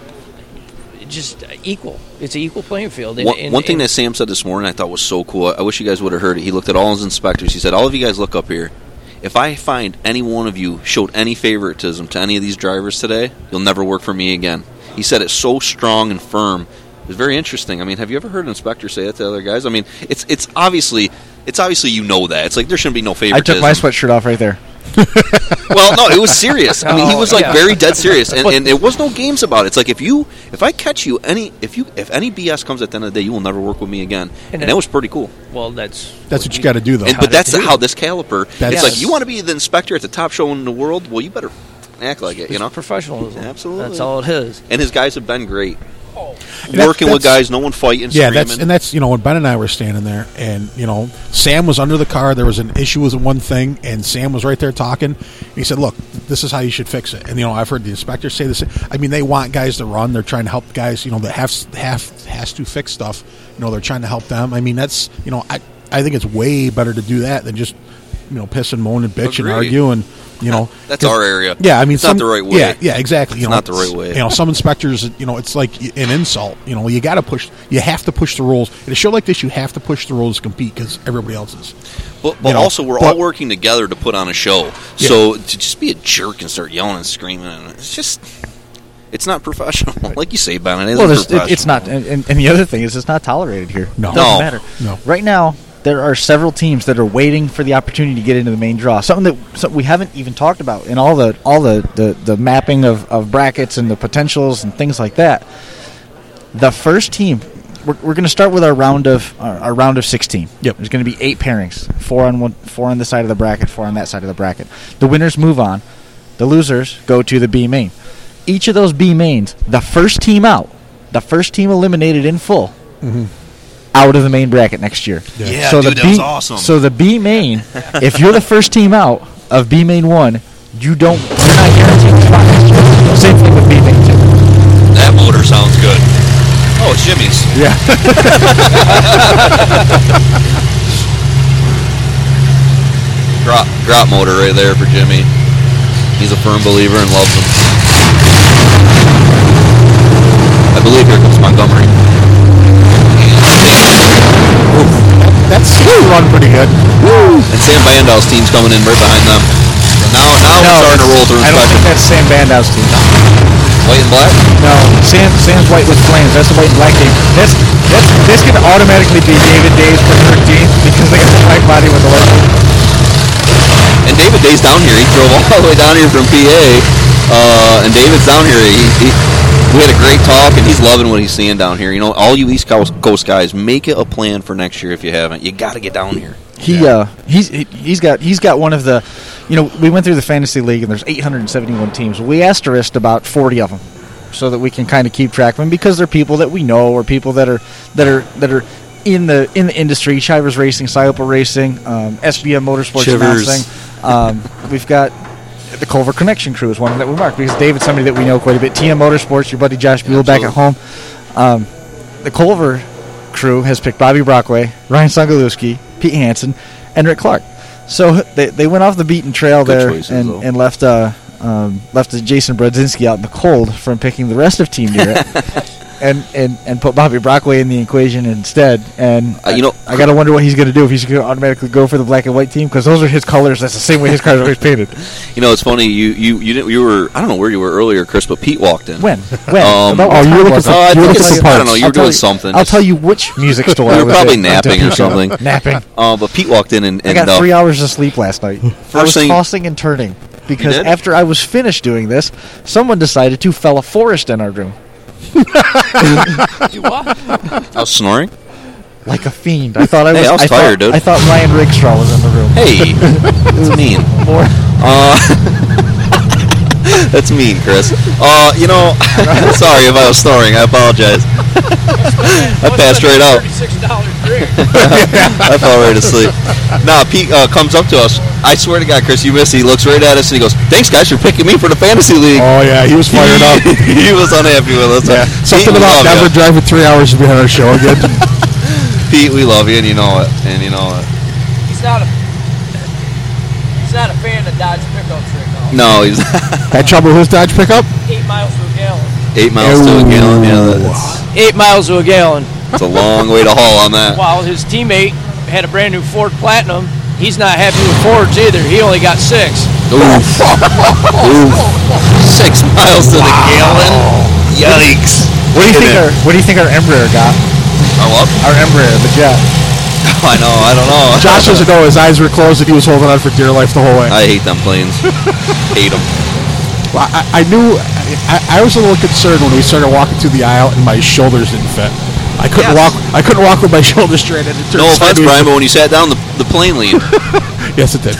equal. It's an equal playing field. One thing that Sam said this morning I thought was so cool. I wish you guys would have heard it. He looked at all his inspectors. He said, all of you guys look up here. If I find any one of you showed any favoritism to any of these drivers today, you'll never work for me again. He said it so strong and firm. It was very interesting. I mean, have you ever heard an inspector say that to other guys? I mean, it's obviously that. It's like there shouldn't be no favoritism. I took my sweatshirt off right there. Well, no, it was serious. I mean, he was very dead serious, and there was no games about it. It's like if I catch you if any BS comes at the end of the day, you will never work with me again. And that was pretty cool. Well, that's what you got to do, though. But that's how this caliper. It's like you want to be the inspector at the top show in the world. Well, you better act like it. Professionalism. Absolutely, that's all it is. And his guys have been great. Working with guys, no one fighting, screaming. That's when Ben and I were standing there, and Sam was under the car. There was an issue with one thing, and Sam was right there talking. He said, "Look, this is how you should fix it." And I've heard the inspectors say this. I mean, they want guys to run. They're trying to help guys. That has to fix stuff. They're trying to help them. I mean, that's I think it's way better to do that than just piss and moan and bitch and argue and. That's our area. Yeah, I mean, it's not the right way. Yeah, exactly. It's not the right way. Some inspectors, it's like an insult. You have to push the rules. In a show like this, you have to push the rules to compete because everybody else is. But also, we're all working together to put on a show. Yeah. So to just be a jerk and start yelling and screaming, it's not professional. Right. Like you say, Ben, it's not. And the other thing is, it's not tolerated here. No, it doesn't matter. No. Right now, there are several teams that are waiting for the opportunity to get into the main draw. Something we haven't even talked about in all the mapping of brackets and the potentials and things like that. The first team, we're going to start with our round of 16. Yep. There's going to be 8 pairings, 4 on this side of the bracket, 4 on that side of the bracket. The winners move on. The losers go to the B main. Each of those B mains, the first team eliminated in full. Mm-hmm. Out of the main bracket next year. Yeah, so that was awesome. So the B main, if you're the first team out of B main 1, you're not guaranteed a spot next year. Same thing with B main 2. That motor sounds good. Oh, it's Jimmy's. Yeah. drop motor right there for Jimmy. He's a firm believer and loves them. I believe here comes Montgomery. That's run pretty good. Woo. And Sam Bandow's team's coming in right behind them. Now we're starting to roll through inspection. I don't think that's Sam Bandow's team. White and black? No, Sam's white with flames. That's the white and black team. This can automatically be David Day's preferred team because they got the black body with the white. And David Day's down here. He drove all the way down here from PA. And David's down here. We had a great talk, and he's loving what he's seeing down here. All you East Coast guys, make it a plan for next year if you haven't. You got to get down here. He's got one of the, we went through the fantasy league and there's 871 teams. We asterisked about 40 of them so that we can kind of keep track of them because they're people that we know or people that are in the industry. Chivers Racing, Syopa Racing, SBM Motorsports Chivers. announcing. We've got the Culver Connection crew is one that we marked because David's somebody that we know quite a bit. TM Motorsports, your buddy Josh Buell back at home. The Culver crew has picked Bobby Brockway, Ryan Songalewski, Pete Hansen, and Rick Clark. So they went off the beaten trail Good there choices, and left Jason Brodzinski out in the cold from picking the rest of Team Deere. And put Bobby Brockway in the equation instead. And I got to wonder what he's going to do, if he's going to automatically go for the black and white team, because those are his colors. That's the same way his cars are always painted. It's funny. You were, I don't know where you were earlier, Chris, but Pete walked in. When? You were looking for I don't know. You were doing something. I'll tell you which music store. You I were was probably at. napping or something. Napping. But Pete walked in and I got 3 hours of sleep last night. I was thing- tossing and turning because You did? after I was finished doing this, someone decided to fell a forest in our room. You what? I was snoring. Like a fiend. I thought I was. Hey, I was tired, dude. I thought Ryan Rickstraw was in the room. Hey, that's mean. More. That's mean, Chris. Sorry if I was snoring. I apologize. I passed right out. $36 drink. I fell right asleep. Pete comes up to us. I swear to God, Chris, you missed it. He looks right at us and he goes, "Thanks, guys, for picking me for the fantasy league." Oh yeah, he was fired up. He was unhappy with us. Yeah. Something Pete, about never driving 3 hours behind our show again. Pete, we love you, and you know it. He's not a fan of Dodge pickup trick. No, he's Had trouble with his Dodge pickup? 8 miles to a gallon. 8 miles to a gallon. Yeah, 8 miles to a gallon. that's a long way to haul on that. While his teammate had a brand new Ford Platinum, he's not happy with Fords either. He only got 6. Oof. 6 miles to the gallon. Yikes. What do you think our Embraer got? Our Embraer, the jet. I know. I don't know. Josh doesn't know. His eyes were closed and he was holding on for dear life the whole way. I hate them planes. Hate them. Well, I knew. I was a little concerned when we started walking through the aisle and my shoulders didn't fit. I couldn't walk. I couldn't walk with my shoulders straight. And it turned No offense, sideways. Brian, but when you sat down, the plane leaned. Yes, it did.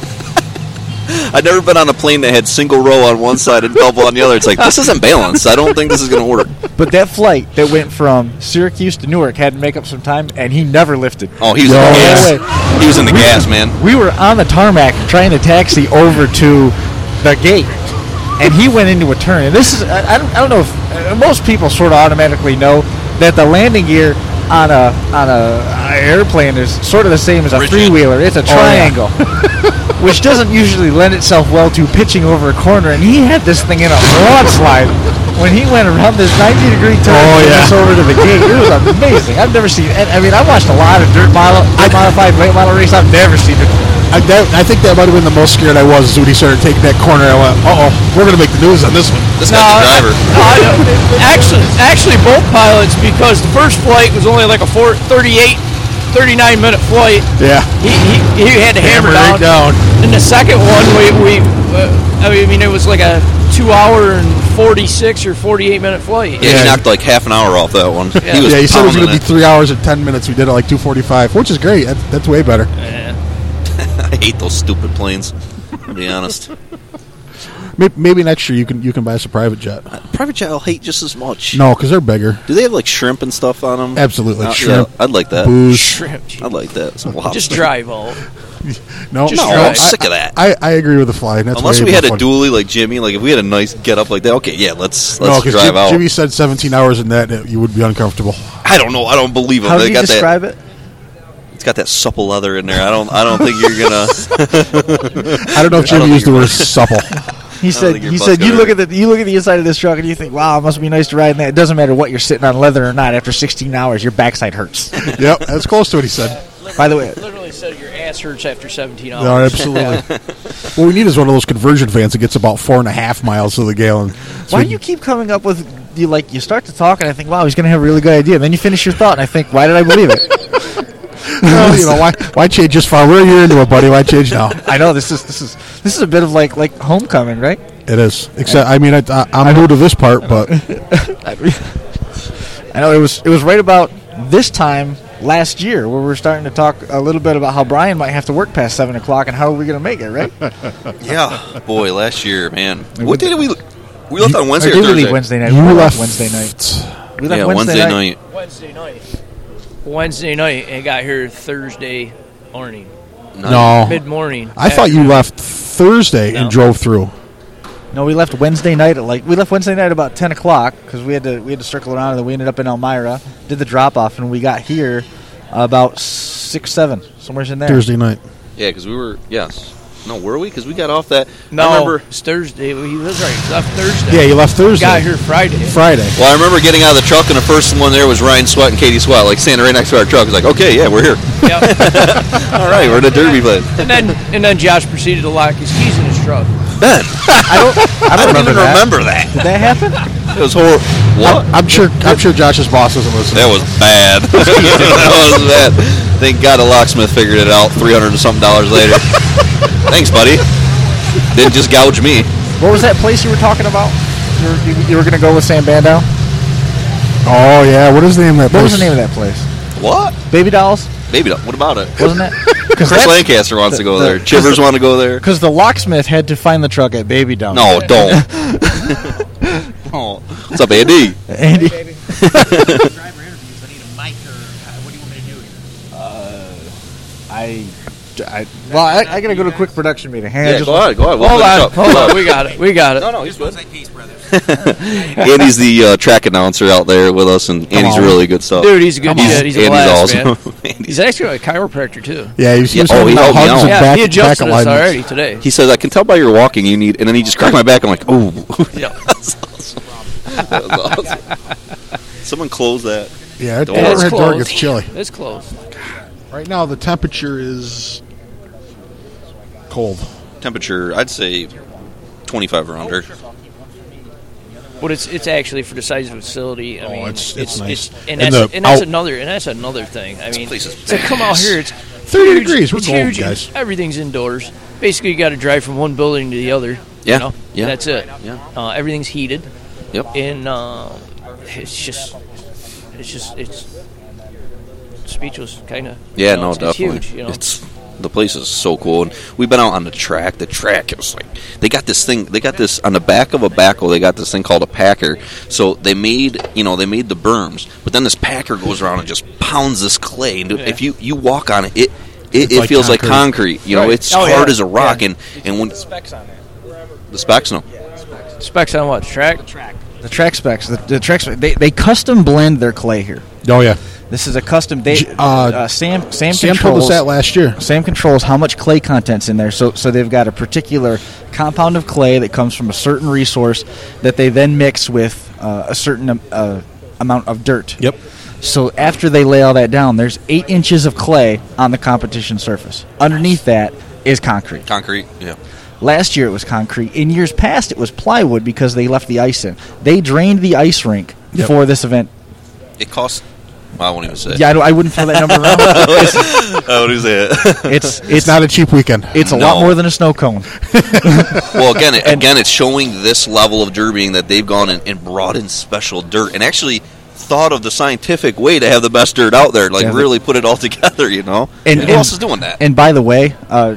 I'd never been on a plane that had single row on one side and double on the other. It's like, this isn't balanced. I don't think this is going to work. But that flight that went from Syracuse to Newark had to make up some time, and he never lifted. Oh, he was in the gas. way. He was in the gas, man. We were on the tarmac trying to taxi over to the gate, and he went into a turn. And this is, I don't know if most people sort of automatically know that the landing gear on a airplane is sort of the same as a Rigid. three-wheeler. It's a triangle, which doesn't usually lend itself well to pitching over a corner. And he had this thing in a broadslide when he went around this 90-degree turn over to the gate. It was amazing. I've never seen it. I mean, I watched a lot of modified late model race. I've never seen it. I think that might have been the most scared I was when he started taking that corner. I went, we're going to make the news on this one. This guy's the driver. Actually, both pilots, because the first flight was only like a 39-minute flight. Yeah. He had to hammer right down. And the second one, it was like a 2-hour and 46 or 48-minute flight. Yeah, he knocked like half an hour off that one. Yeah. He He said it was going to be pounding 3 hours and 10 minutes. We did it like 2:45, which is great. That's way better. I hate those stupid planes, to be honest. Maybe next year you can buy us a private jet. Private jet I'll hate just as much. No, because they're bigger. Do they have like shrimp and stuff on them? Absolutely. Shrimp. Yeah, I'd like that. Booze. Shrimp. I'd like that. Some lobster. Just drive all. No, Just No, drive. I'm sick of that. I agree with the flying. That's Unless way we more had a fun. dually like Jimmy, like if we had a nice get up like that, okay, yeah, let's No, because drive out. Jimmy said 17 hours in that you would be uncomfortable. I don't know. I don't believe him. How They do you got describe it? It's got that supple leather in there. I don't think you're gonna. I don't know if I don't Jimmy think used the you're word supple. He think your butt's said you gonna look at the inside of this truck and you think, wow, it must be nice to ride in that. It doesn't matter what you're sitting on, leather or not. After 16 hours, your backside hurts. Yep, that's close to what he said. By the way, Literally said your ass hurts after 17 hours. No, absolutely. What we need is one of those conversion fans that gets about 4.5 miles to the gallon. why do you keep coming up with you start to talk and I think, wow, he's going to have a really good idea. And then you finish your thought and I think, why did I believe it? Why change this far? We're a year into it, buddy. Why change now? I know this is a bit of like homecoming, right? It is. Except, I mean, I'm new to this part, but I know it was right about this time last year where we were starting to talk a little bit about how Brian might have to work past 7 o'clock and how are we going to make it, right? Yeah, boy, last year, man. What day did we? We left on Wednesday Or or did we Thursday? leave Wednesday night? you We left Wednesday night. We left Yeah, Wednesday night. Wednesday night. Wednesday night and got here Thursday morning, No. mid-morning. I thought you left Thursday No. and drove through. No, we left Wednesday night at about 10 o'clock because we had to circle around, and then we ended up in Elmira, did the drop off, and we got here about 6, 7, somewhere in there. Thursday night. Yeah, because we were. Yes. No, were we? Because we got off that. No, I remember. it's Thursday. He was right. He left Thursday. Yeah, you left Thursday. Got here Friday. Friday. Well, I remember getting out of the truck, and the first one there was Ryan Sweat and Katie Sweat, like standing right next to our truck. It's like, okay, yeah, we're here. Yep. All right, we're at the Derby place. and then Josh proceeded to lock his keys in his truck. Ben, I don't even that. remember that. Did that happen? It was horrible. What? I'm sure Josh's boss doesn't listen. That was bad. That was bad. Thank God a locksmith figured it out $300 and something later. Thanks, buddy. Didn't just gouge me. What was that place you were talking about? You were going to go with Sam Bandow? Oh, yeah. What is the name of that What place? was the name of that place? What? Baby Dolls? Baby, what about it? Wasn't it? Chris Lancaster wants to go there. Chivers want to go there. Because the locksmith had to find the truck at Baby Dolls. No, don't. Oh. What's up, Andy? Andy. Driver interviews. I need a mic, or what do you want me to do here? I got to go to a quick production meeting. Hang on, Yeah, just go ahead. We'll Hold finish on, up. hold on. We got it. No, he's good. Like Peace Brothers. Andy's the track announcer out there with us, and Andy's on. really good stuff. Dude, he's a good shit. He's a blast, awesome. man. He's actually a chiropractor, too. Yeah, he was Yeah, talking he about helped me hugs out. and Yeah, back, he adjusted back us alignments. already today. He says, I can tell by your walking you need, and then he just cracked my back. I'm like, oh. Yeah. That was awesome. Someone close that. Yeah, Door. the It's overhead door closed. gets chilly. It's close. Right now, the temperature is cold. Temperature, I'd say 25 or under. But it's actually for the size of the facility. I mean, it's nice. and And that's another thing. I mean, place is to come out here, it's 30 huge, degrees. We're it's golden, huge. guys. Everything's indoors. Basically, you got to drive from one building to the other. Yeah, You know? yeah. That's it. Yeah. Everything's heated, Yep. and it's speechless, kind of. Yeah, you know, no, it's definitely. huge. You know, The place is so cool, and we've been out on the track. The track is like they got this thing. They got this on the back of a backhoe. They got this thing called a packer. So they made the berms, but then this packer goes around and just pounds this clay. And if you walk on it, it like feels concrete. like concrete. You know, Right. it's Oh, hard yeah. as a rock. Yeah. And when Specs on that. the specs, no, specs on what track? The track specs. The track specs. They custom blend their clay here. Oh, yeah. This is a custom. Sam Sam told controls us that last year. Sam controls how much clay content's in there. So they've got a particular compound of clay that comes from a certain resource that they then mix with a certain amount of dirt. Yep. So after they lay all that down, there's 8 inches of clay on the competition surface. Underneath that is concrete. concrete. Yeah, Last year it was concrete. In years past it was plywood because they left the ice in. They drained the ice rink for this event. it costs. I won't even say. it. Yeah, I wouldn't throw that number around. I won't even say it. It's Not a cheap weekend. It's a No. lot more than a snow cone. Well, again, it's showing this level of derbying that they've gone and brought in special dirt and actually thought of the scientific way to have the best dirt out there. Like Yeah, really put it all together. You know. And- who else is doing that? And by the way,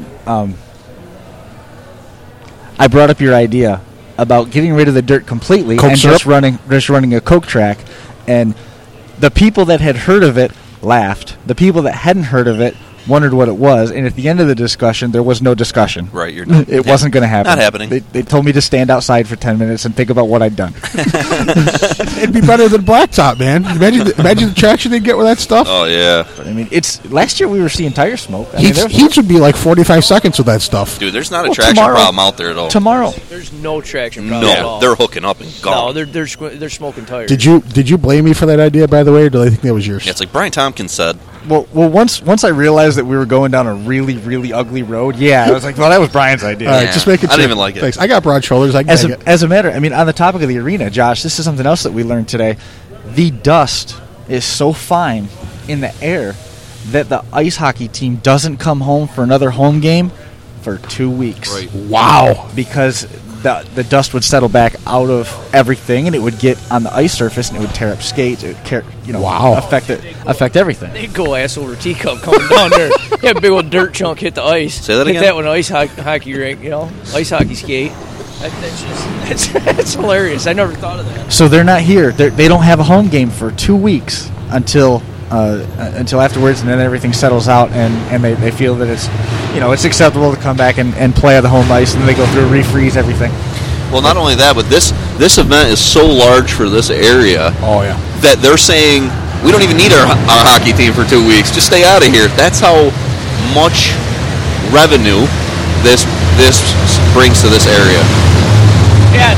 I brought up your idea about getting rid of the dirt completely Coke and syrup? just running a Coke track, and the people that had heard of it laughed. The people that hadn't heard of it wondered what it was, and at the end of the discussion, there was no discussion. Right, you're done. It wasn't going to happen. Not happening. They told me to stand outside for 10 minutes and think about what I'd done. It'd be better than blacktop, man. Imagine the traction they'd get with that stuff. Oh yeah, But I mean, last year we were seeing tire smoke. I mean, Heats would be like 45 seconds with that stuff. dude. There's not a Well, traction tomorrow- problem out there at all. tomorrow. There's no traction problem at No, all. they're hooking up and No, gone. they're smoking tires. Did you blame me for that idea, by the way, or do I think that was yours? Yeah, it's like Brian Tompkins said. Well, once I realized that we were going down a really, really ugly road, yeah, I was like, well, that was Brian's idea. All right, Yeah. just make it. I didn't even like it. Thanks. I got broad shoulders. I can As take a, it. as a matter, I mean, on the topic of the arena, Josh, this is something else that we learned today. The dust is so fine in the air that the ice hockey team doesn't come home for another home game for 2 weeks. Right. Wow. Because the dust would settle back out of everything, and it would get on the ice surface, and it would tear up skates. It would Wow. affect everything. They go ass over teacup coming down there. Yeah, big old dirt chunk hit the ice. Say that hit again? that with an ice hockey rink, ice hockey skate. That's hilarious. I never thought of that. So they're not here. They don't have a home game for 2 weeks until until afterwards, and then everything settles out, and they feel that it's it's acceptable to come back and play at the home ice, and then they go through refreeze everything. Well, not only that, but this event is so large for this area. Oh yeah. That they're saying we don't even need our hockey team for 2 weeks. Just stay out of here. That's how much revenue this brings to this area. Yeah,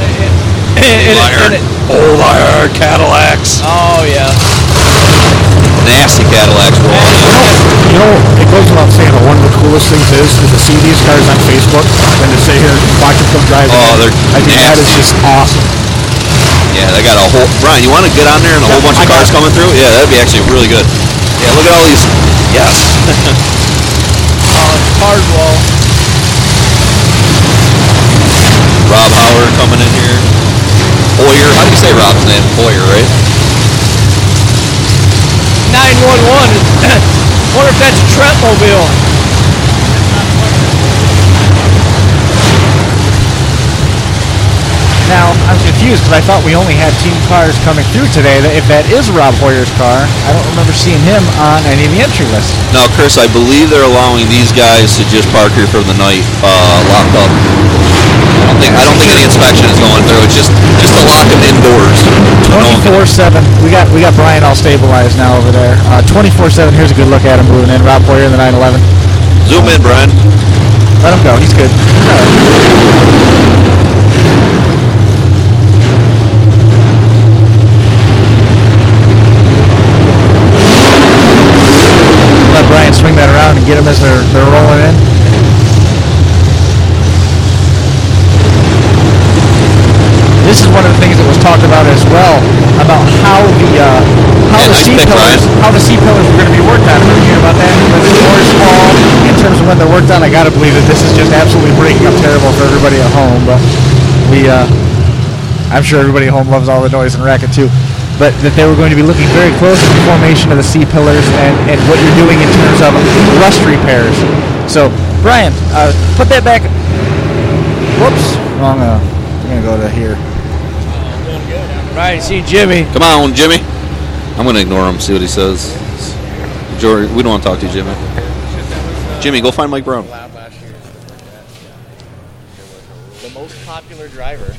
Old iron Cadillacs. oh yeah. Nasty Cadillacs. It goes without saying, but one of the coolest things is to see these cars on Facebook and to sit here and watch them come driving. Oh, they're I think that is nasty. just awesome. Yeah, they got a whole... Brian, you want to get on there and a whole bunch of cars coming through? Yeah, that'd be actually really good. Yeah, look at all these... Yes. Hardwall. Rob Howard coming in here. Hoyer. How do you say Rob's name? Hoyer, right? 911. Wonder if that's a Trentmobile. Now, I'm confused because I thought we only had team cars coming through today. If that is Rob Hoyer's car, I don't remember seeing him on any of the entry lists. No, Chris, I believe they're allowing these guys to just park here for the night, locked up. I don't think any inspection is going through. It's just to lock them indoors. 24/7. We got Brian all stabilized now over there. 24/7. Here's a good look at him moving in. Rob Hoyer in the 911. Zoom in, Brian. Let him go. He's good. Let Brian swing that around and get him as they're rolling in. This is one of the things that was talked about as well, about how the C pillars were going to be worked on. Remember hearing about that? When the doors fall, in terms of when they're worked on, I got to believe that this is just absolutely breaking up terrible for everybody at home. But I'm sure everybody at home loves all the noise and racket too. But that they were going to be looking very close at the formation of the C pillars and what you're doing in terms of rust repairs. So, Brian, put that back. Whoops, wrong. I'm going to go to here. Right, see Jimmy. Come on, Jimmy. I'm going to ignore him, see what he says. George, we don't want to talk to you, Jimmy. Jimmy, go find Mike Brown. The most popular driver.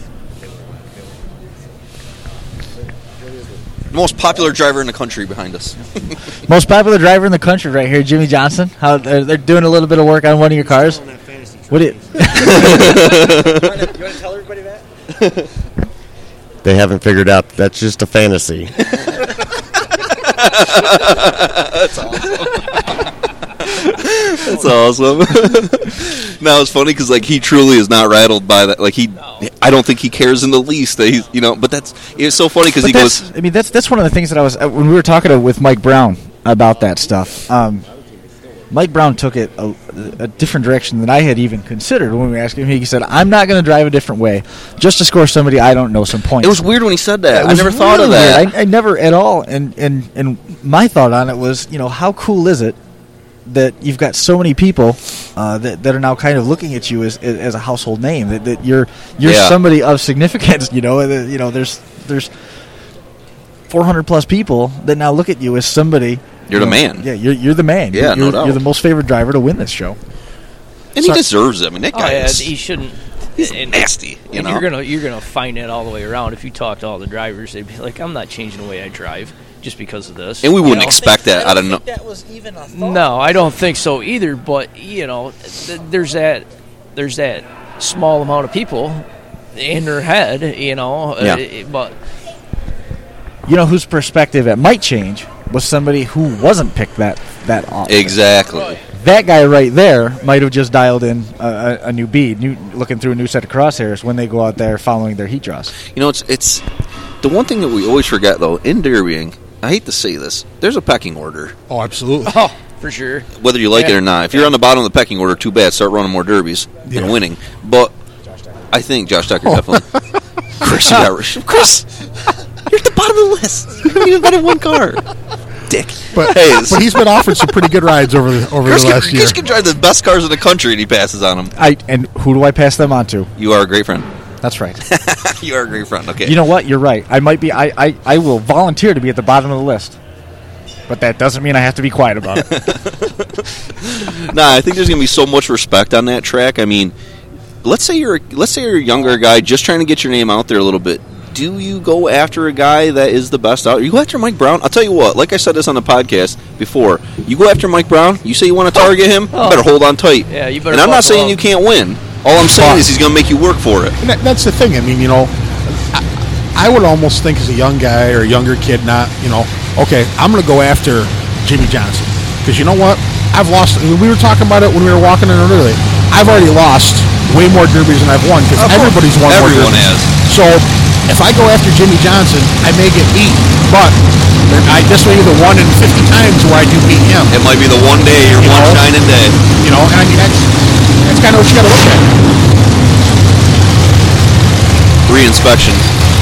The most popular driver in the country behind us. Most popular driver in the country right here, Jimmy Johnson. How they're doing a little bit of work on one of your cars. What it? You want to tell everybody that? They haven't figured out that's just a fantasy. That's awesome. That's awesome. Now it's funny because he truly is not rattled by that. I don't think he cares in the least that he's But it's so funny because he goes. I mean, that's one of the things that I was when we were talking with Mike Brown about that stuff. Mike Brown took it a different direction than I had even considered when we asked him. He said, "I'm not going to drive a different way just to score somebody I don't know some points." It was weird when he said that. I never thought of that. I never at all. And my thought on it was, how cool is it that you've got so many people that are now kind of looking at you as a household name, that you're somebody of significance. There's 400 plus people that now look at you as somebody. You're the man. Yeah, you're the man. Yeah, no doubt. You're the most favored driver to win this show. And he deserves it. I mean, that guy he shouldn't. He's nasty. You're gonna find that all the way around. If you talk to all the drivers, they'd be like, "I'm not changing the way I drive just because of this." And we wouldn't expect that out of no. That was even a thought. No, I don't think so either. But there's that small amount of people in their head. But whose perspective it might change was somebody who wasn't picked that often. Exactly. That guy right there might have just dialed in a new bead, looking through a new set of crosshairs when they go out there following their heat draws. It's the one thing that we always forget, though, in derbying, I hate to say this, there's a pecking order. Oh, absolutely. Oh, for sure. Whether you like it or not. If you're on the bottom of the pecking order, too bad. Start running more derbies and winning. But I think Josh Decker definitely. Chris, you're at the bottom of the list. You haven't even been in one car. Dick. But he's been offered some pretty good rides over the last year. Chris can drive the best cars in the country, and he passes on them. And who do I pass them on to? You are a great friend. That's right. You are a great friend. Okay. You know what? You're right. I might be. I will volunteer to be at the bottom of the list. but that doesn't mean I have to be quiet about it. Nah, I think there's going to be so much respect on that track. I mean, let's say you're a younger guy just trying to get your name out there a little bit. Do you go after a guy that is the best out? You go after Mike Brown? I'll tell you what, like I said this on the podcast before, you go after Mike Brown, you say you want to target him, you better hold on tight. Yeah, you better. And I'm not buckle saying up. you can't win. All I'm saying is he's going to make you work for it. And that's the thing. I mean, I would almost think as a young guy or a younger kid, not, okay, I'm going to go after Jimmy Johnson. Because you know what? I've lost. We were talking about it when we were walking in earlier. I've already lost way more derbies than I've won because everybody's won more derbies. Everyone has. So if I go after Jimmy Johnson, I may get beat. But this may be the 1 in 50 times where I do beat him. It might be the one day, your one shining day. And I mean, that's kind of what you got to look at. Re-inspection.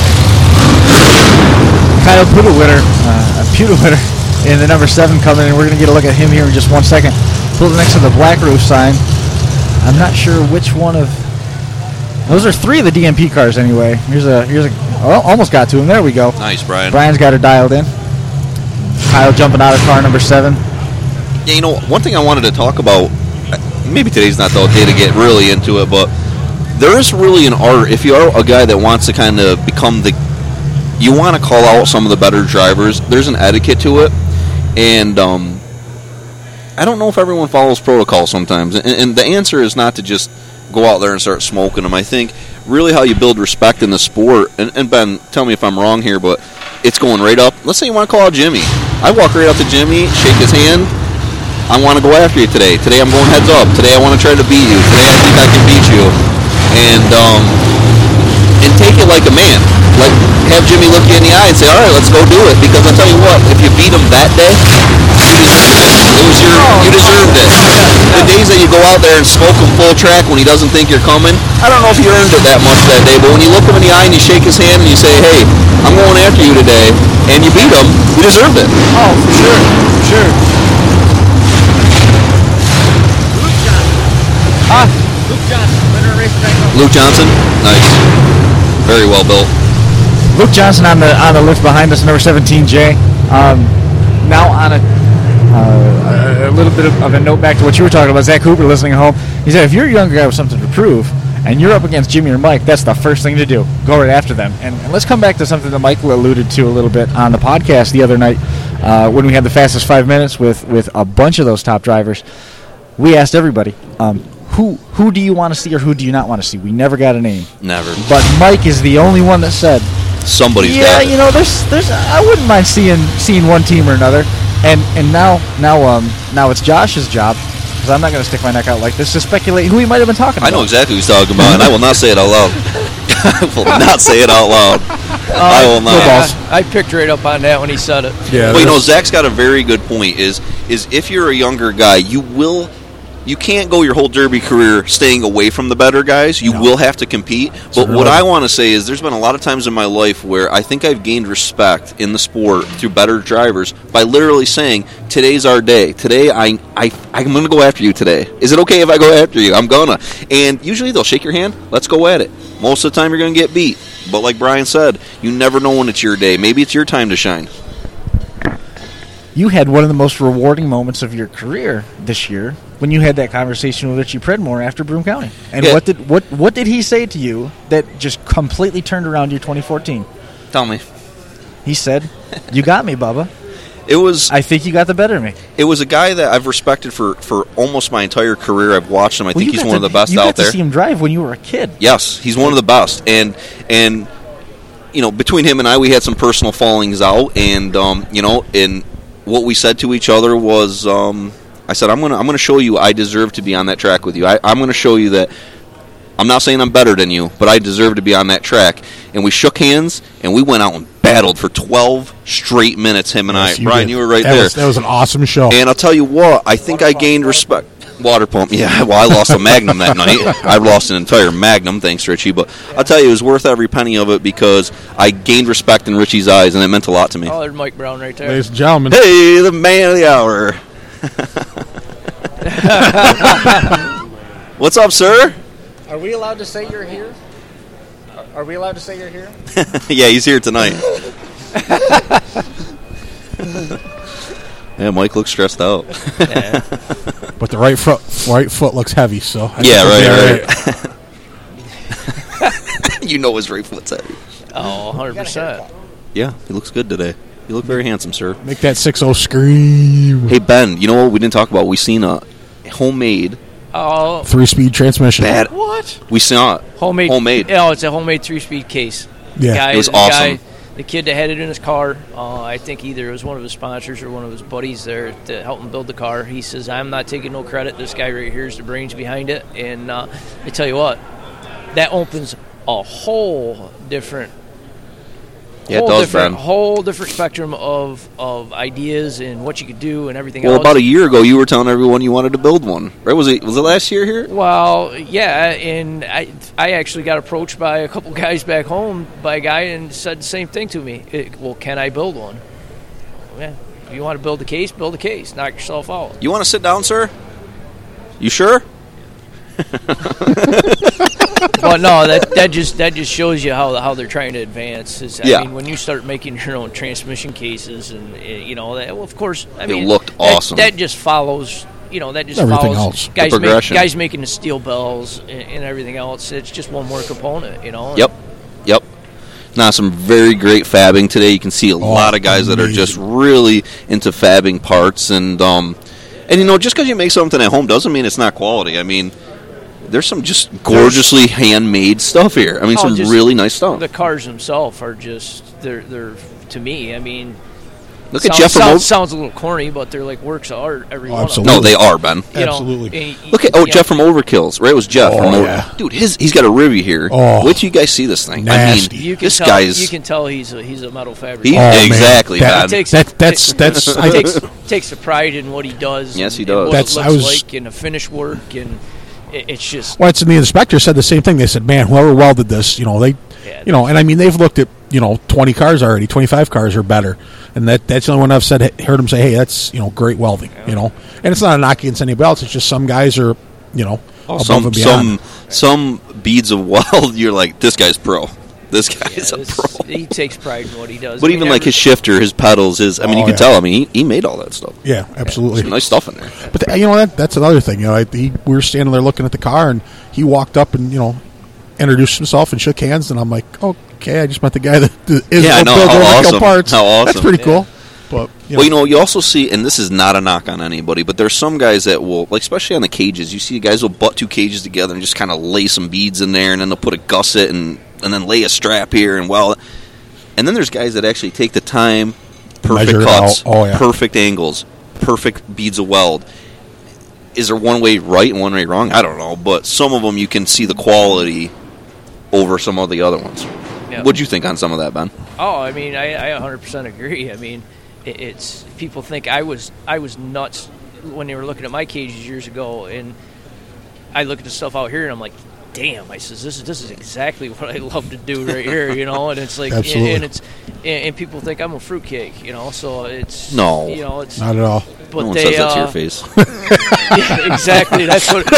Kyle Pudewitter in the number 7 coming in. We're going to get a look at him here in just 1 second. Pulled next to the Black Roof sign. I'm not sure which one of those are 3 of the DMP cars anyway. Here's a almost got to him. There we go. Nice, Brian. Brian's got her dialed in. Kyle jumping out of car number 7. Yeah, one thing I wanted to talk about, maybe today's not the day to get really into it, but there is really an art. If you are a guy that wants to kind of become you want to call out some of the better drivers, there's an etiquette to it. And I don't know if everyone follows protocol sometimes. And the answer is not to just go out there and start smoking them. I think really how you build respect in the sport, and Ben, tell me if I'm wrong here, but it's going right up. Let's say you want to call out Jimmy. I walk right up to Jimmy, shake his hand. I want to go after you today. Today I'm going heads up. Today I want to try to beat you. Today I think I can beat you. And take it like a man. Like, have Jimmy look you in the eye and say, all right, let's go do it. Because I'll tell you what, if you beat him that day, you deserved it. The days that you go out there and smoke him full track when he doesn't think you're coming, I don't know if you earned it that much that day, but when you look him in the eye and you shake his hand and you say, hey, I'm going after you today, and you beat him, you deserved it. Oh, for sure. For sure. Luke Johnson, nice. Very well built. Luke Johnson on the lift behind us, number 17J. Now on a little bit of a note back to what you were talking about, Zach Cooper listening at home. He said, if you're a younger guy with something to prove, and you're up against Jimmy or Mike, that's the first thing to do. Go right after them. And let's come back to something that Michael alluded to a little bit on the podcast the other night when we had the fastest 5 minutes with a bunch of those top drivers. We asked everybody, who do you want to see or who do you not want to see? We never got a name. Never. But Mike is the only one that said, somebody's got it. Yeah, there's I wouldn't mind seeing one team or another. And now it's Josh's job, because I'm not going to stick my neck out like this, to speculate who he might have been talking about. I know exactly who he's talking about, and I will not say it out loud. I will not say it out loud. I will not. I picked right up on that when he said it. Yeah. Well, Zach's got a very good point. Is if you're a younger guy, you can't go your whole derby career staying away from the better guys. You will have to compete. But what I want to say is there's been a lot of times in my life where I think I've gained respect in the sport through better drivers by literally saying, today's our day. Today, I'm going to go after you today. Is it okay if I go after you? I'm going to. And usually they'll shake your hand. Let's go at it. Most of the time you're going to get beat. But like Brian said, you never know when it's your day. Maybe it's your time to shine. You had one of the most rewarding moments of your career this year when you had that conversation with Richie Predmore after Broome County. And Yeah. what did he say to you that just completely turned around your 2014? Tell me. He said, "You got me, Bubba. It was I think you got the better of me." It was a guy that I've respected for almost my entire career. I've watched him. I think you he's got one of the best you out got there. to see him drive when you were a kid. Yes, he's one of the best. And between him and I, we had some personal fallings out. And and what we said to each other was, I said, I'm gonna show you I deserve to be on that track with you. I'm gonna show you that. I'm not saying I'm better than you, but I deserve to be on that track. And we shook hands, and we went out and battled for 12 straight minutes, him and Yes, I. Brian, did. you were right That there. That was an awesome show. And I'll tell you what, I think I gained respect. Water pump, yeah. Well, I lost a Magnum that night. I lost an entire Magnum, thanks, Richie. But I'll tell you, it was worth every penny of it because I gained respect in Richie's eyes, and it meant a lot to me. Oh, there's Mike Brown right there. Ladies and gentlemen, Hey, the man of the hour. What's up, sir? Are we allowed to say you're here? Are we allowed to say you're here? Yeah, he's here tonight. Yeah, Mike looks stressed out. Yeah. But the right foot looks heavy, so I Yeah, think right. You know his right foot's heavy. Oh, 100%. Yeah, he looks good today. You look very handsome, sir. Make that 6.0 scream. Hey, Ben, you know what we didn't talk about? We seen a homemade... Oh, 3-speed transmission. what? We saw it. Homemade. Oh, it's a homemade 3-speed case. Yeah. It was awesome. The kid that had it in his car, I think either it was one of his sponsors or one of his buddies there to help him build the car. He says, I'm not taking no credit. This guy right here is the brains behind it. And I tell you what, that opens a whole different whole different spectrum of ideas and what you could do and everything else. Well, about a year ago, you were telling everyone you wanted to build one, right? Was it last year here? Well, yeah, and I actually got approached by a couple guys back home by a guy and said the same thing to me. Well, can I build one? Yeah, if you want to build a case, build a case. Knock yourself out. You want to sit down, sir? You sure? Well, no, that just shows you how they're trying to advance. I mean, when you start making your own transmission cases, and that, well, of course, I mean, it looked awesome. That just follows. That just everything follows else. guys making the steel bells and everything else. It's just one more component, Yep. Now, some very great fabbing today. You can see a lot of guys that are just really into fabbing parts, and just because you make something at home doesn't mean it's not quality. I mean, there's some just gorgeously handmade stuff here. I mean, some really nice stuff. The cars themselves are just they're to me. I mean, look at Jeff from sounds a little corny, but they're like works of art. Every one of them. No, they are, Ben. Absolutely. Look at Jeff from Overkills. Right, it was Jeff from yeah. Dude, he's got a rivy here. Wait till you guys see this thing. Nasty. I mean, you can tell he's a metal fabricator. Exactly, man. He takes a pride in what he does. Yes, he does. What it looks like in the finish work, and it's just. Well, the inspector said the same thing. They said, "Man, whoever welded this, and I mean, they've looked at 20 cars already, 25 cars or better, and that's the only one I've heard them say, hey, that's great welding, and it's not a knock against anybody else. It's just some guys are, above and beyond. Some beads of weld, you're like, this guy's pro. This guy's a pro. He takes pride in what he does. But even like his shifter, his pedals, you can tell. I mean, he made all that stuff. Yeah, absolutely. Some nice stuff in there. But that's another thing. We were standing there looking at the car, and he walked up and introduced himself and shook hands, and I'm like, okay, I just met the guy that is building parts. How awesome! That's pretty cool. But you also see, and this is not a knock on anybody, but there's some guys that will, like, especially on the cages, you see guys will butt two cages together and just kind of lay some beads in there, and then they'll put a gusset and then lay a strap here and weld. And then there's guys that actually take the time, perfect cuts, perfect angles, perfect beads of weld. Is there one way right and one way wrong? I don't know, but some of them you can see the quality over some of the other ones. Yep. What'd you think on some of that, Ben? Oh, I mean, I 100% agree. I mean, it's people think I was nuts when they were looking at my cages years ago, and I look at the stuff out here and I'm like, damn, I says this is exactly what I love to do right here, and it's like, and people think I'm a fruitcake, so it's it's not at all. But no one says that to your face. Yeah, exactly. That's what.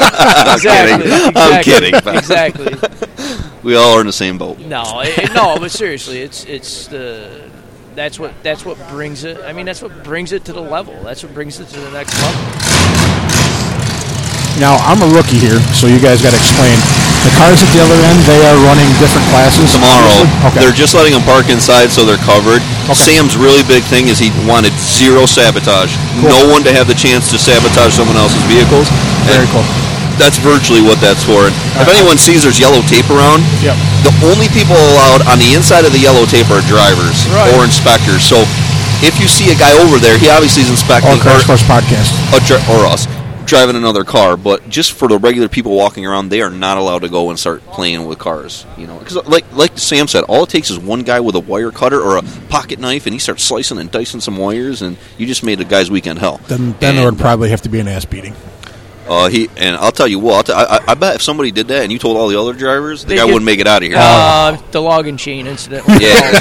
I'm kidding. Exactly. We all are in the same boat. No, but seriously, that's what brings it. I mean, that's what brings it to the level. That's what brings it to the next level. Now, I'm a rookie here, so you guys got to explain. The cars at the other end, they are running different classes? Tomorrow. Okay. They're just letting them park inside so they're covered. Okay. Sam's really big thing is he wanted zero sabotage. Cool. No one to have the chance to sabotage someone else's vehicles. Very cool. That's virtually what that's for. And if anyone sees there's yellow tape around, the only people allowed on the inside of the yellow tape are drivers or inspectors. So if you see a guy over there, he obviously is inspecting. Or Crash Course Podcast. Or us. Driving another car, but just for the regular people walking around, they are not allowed to go and start playing with cars. Because like Sam said, all it takes is one guy with a wire cutter or a pocket knife, and he starts slicing and dicing some wires, and you just made a guy's weekend hell. Then there would probably have to be an ass beating. And I'll tell you what, I bet if somebody did that and you told all the other drivers, the guy wouldn't make it out of here. The logging chain incident. Yeah.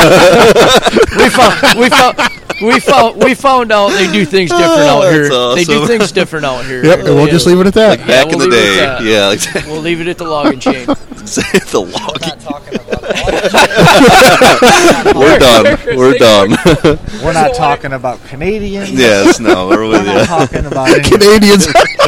We found out they do things different out here. Awesome. They do things different out here. Yep, and we'll just leave it at that. Like back in the day. Yeah. We'll leave it at the logging chain. The logging. We're not talking about We're done. We're done. We're not talking about Canadians. Yes, no, we're with We're not you. talking about any Canadians.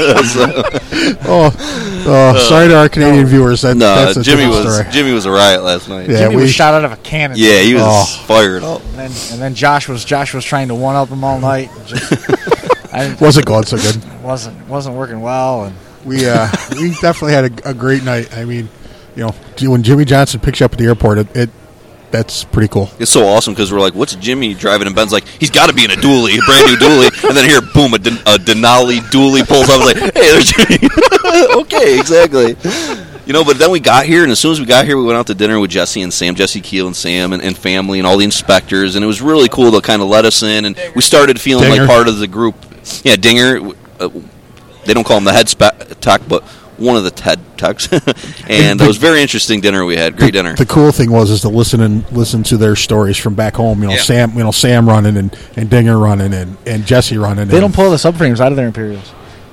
Sorry to our Canadian viewers. No, That's a Jimmy different was story. Jimmy was a riot last night. Yeah, Jimmy we- was shot out of a cannon. Yeah, he was fired up. And then Josh was trying to one up him all night. Wasn't going so good. wasn't working well, and We definitely had a great night. I mean, when Jimmy Johnson picks you up at the airport, that's pretty cool. It's so awesome because we're like, what's Jimmy driving? And Ben's like, he's got to be in a dually, a brand new dually. And then here, boom, a Denali dually pulls up. I was like, hey, there's Jimmy. Okay, exactly. But then we got here, and as soon as we got here, we went out to dinner with Jesse and Sam, Jesse Keel and Sam and family and all the inspectors. And it was really cool to kind of let us in. And we started feeling Dinger. like part of the group. Yeah, Dinger. They don't call him the head tech, but one of the TED techs. And it was a very interesting dinner we had. Great dinner. The cool thing was to listen to their stories from back home. Yeah. Sam running and Dinger running and Jesse running. they don't pull the subframes out of their Imperials.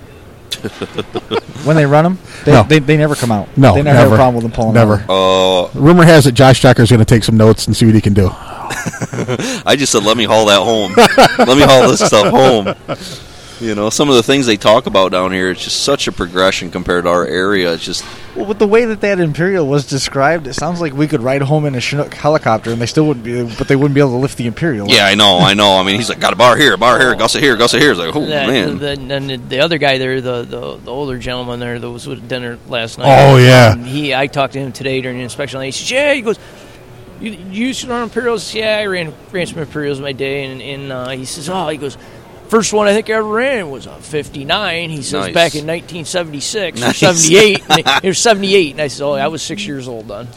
When they run them, they never come out. No, they never have a problem with them pulling never. out. Rumor has it Josh Decker is going to take some notes and see what he can do. I just said, let me haul that home. Let me haul this stuff home. Some of the things they talk about down here, it's just such a progression compared to our area. It's just... Well, with the way that Imperial was described, it sounds like we could ride home in a Chinook helicopter, and they still wouldn't be, but they wouldn't be able to lift the Imperial. Yeah, I know. I mean, he's like, got a bar here, gusset here. It's like, oh, man. And the other guy there, the older gentleman there that was with dinner last night. Oh, yeah. I talked to him today during the inspection. He says, yeah, he goes, you used to run Imperials? Yeah, I ran some Imperials in my day. And he says, he goes, first one I think I ever ran was a 59. He says Nice. back in 1976 or Nice. 78. It was 78. And I said, I was 6 years old then.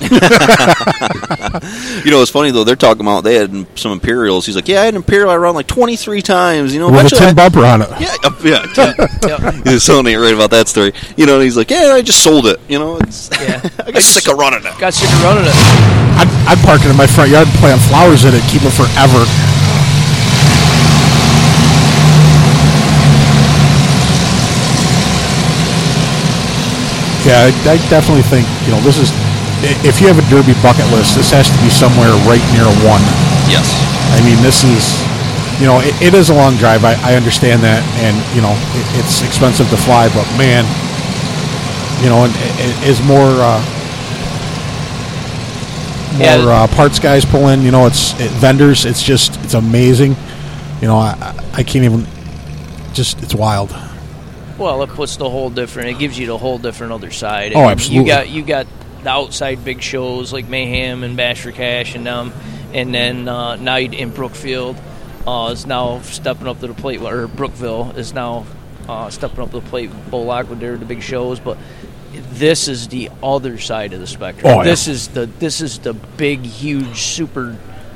It's funny, though. They're talking about they had some Imperials. He's like, yeah, I had an Imperial I ran like 23 times. With a eventually tin bumper on it. Yeah. He was telling me right about that story. And he's like, yeah, I just sold it. I got sick of running it. Got sick of running it. I'd park it in my front yard and plant flowers in it, keep it forever. Yeah, I definitely think, this is, if you have a Derby bucket list, this has to be somewhere right near a one. Yes. I mean, this is, it is a long drive. I understand that, and, it's expensive to fly, but man, and it is more parts guys pull in, vendors, it's amazing. I can't even, it's wild. Well, it puts the whole different. It gives you the whole different other side. Oh, absolutely. You got the outside big shows like Mayhem and Bash for Cash and then now in Brookfield is now stepping up to the plate, or Brookville is now stepping up to the plate. Bullock with the big shows, but this is the other side of the spectrum. Oh, yeah. This is the big, huge, super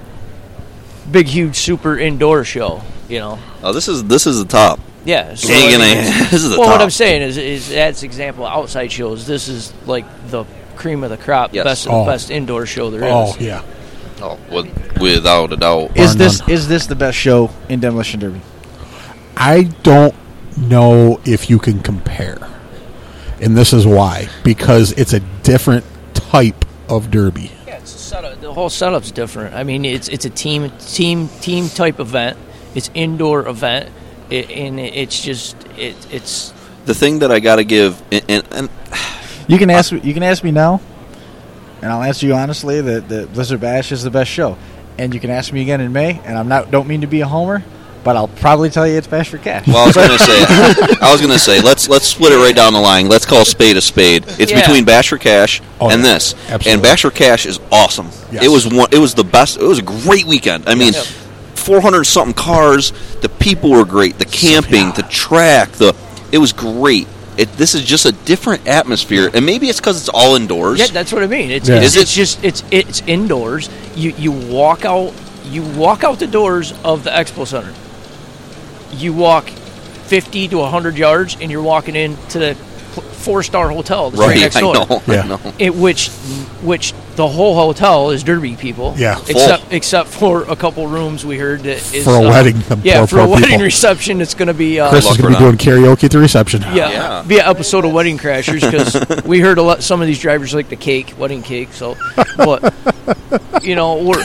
indoor show. Oh, this is the top. Yeah, so this is the well, top. what I'm saying is that's example outside shows. This is like the cream of the crop, Yes. the best indoor show there is. Oh, yeah. Oh, without a doubt. Is this the best show in Demolition Derby? I don't know if you can compare. And this is why. Because it's a different type of derby. Yeah, it's a setup. The whole setup's different. I mean, it's a team type event. It's indoor event. It's The thing that I got to give, and You can ask me now, and I'll answer you honestly that Blizzard Bash is the best show. And you can ask me again in May, and don't mean to be a homer, but I'll probably tell you it's Bash for Cash. well, I was gonna say, let's split it right down the line. Let's call spade a spade. It's between Bash for Cash and this. Absolutely. And Bash for Cash is awesome. Yes. It was the best. It was a great weekend. I mean, 400 something cars. The people were great. The camping, the track, it was great. This is just a different atmosphere, and maybe it's because it's all indoors. Yeah, that's what I mean. It's indoors. You walk out the doors of the Expo Center. You walk 50 to 100 yards, and you're walking into the 4-star hotel that's right next door. I know. Which the whole hotel is Derby people. Yeah. Except for a couple rooms we heard that is For a wedding. For a wedding people. reception, it's going to be Chris is going to be doing karaoke at the reception. be an episode of Wedding Crashers because we heard some of these drivers like the cake, wedding cake. So, but we're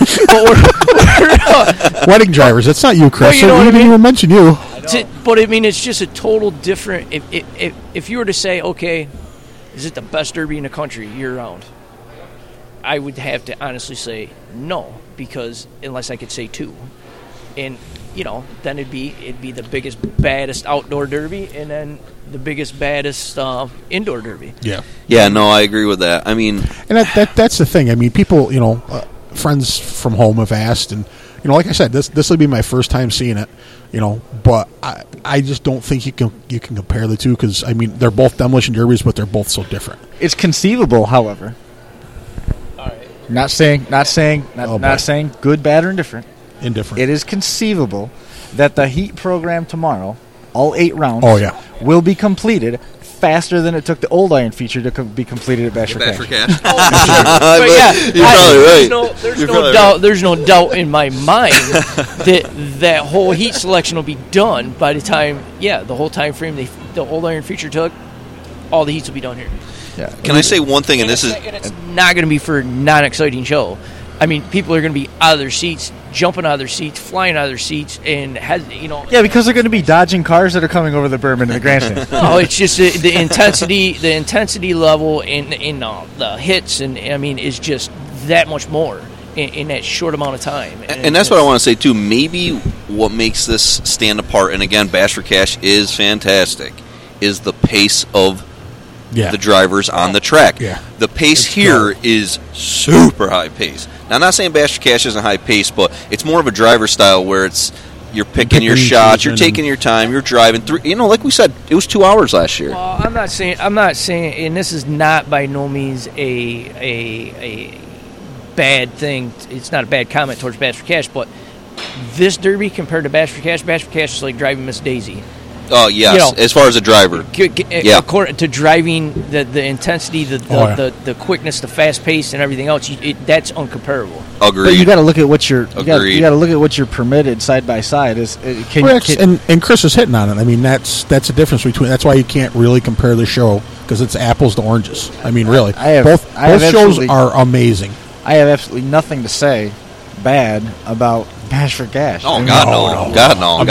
wedding drivers. That's not you, Chris. Well, we didn't even mention you. But I mean, it's just a total different. If you were to say, okay, is it the best Derby in the country year round? I would have to honestly say no, because unless I could say two, and then it'd be the biggest, baddest outdoor Derby, and then the biggest, baddest indoor Derby. Yeah. No, I agree with that. I mean, and that's the thing. I mean, people, friends from home have asked, and like I said, this will be my first time seeing it. But I just don't think you can compare the two because I mean they're both demolition derbies, but they're both so different. It's conceivable, however. All right. Not saying good, bad, or indifferent. Indifferent. It is conceivable that the heat program tomorrow, all 8 rounds, will be completed faster than it took the old iron feature to be completed at Bash for Cash. But you're probably right. There's no doubt in my mind that whole heat selection will be done by the time, the whole time frame the old iron feature took. All the heats will be done here. Yeah. Can I say one thing? And it's not going to be for a non-exciting show. I mean, people are going to be out of their seats, jumping out of their seats, flying out of their seats, and Yeah, because they're going to be dodging cars that are coming over the berm into the grandstand. No, it's just the intensity level in the hits, and I mean, is just that much more in that short amount of time. And that's what I want to say too. Maybe what makes this stand apart, and again, Bash for Cash is fantastic, is the pace of the drivers on the track. Yeah. The pace here is super high pace. Now, I'm not saying Bash for Cash isn't high pace, but it's more of a driver style where you're picking your shots, you're taking your time, you're driving through. Like we said, it was 2 hours last year. Well, I'm not saying, and this is not by no means a bad thing. It's not a bad comment towards Bash for Cash, but this Derby compared to Bash for Cash is like driving Miss Daisy. Oh, yes, as far as a driver. According to driving, the intensity, the quickness, the fast pace, and everything else, that's uncomparable. Agreed. But you got to look at what you got to look at what you're permitted side by side. And Chris is hitting on it. I mean, that's the difference between. That's why you can't really compare the show because it's apples to oranges. I mean, really, both shows are amazing. I have absolutely nothing to say bad about Bash for Cash. Oh, God, no.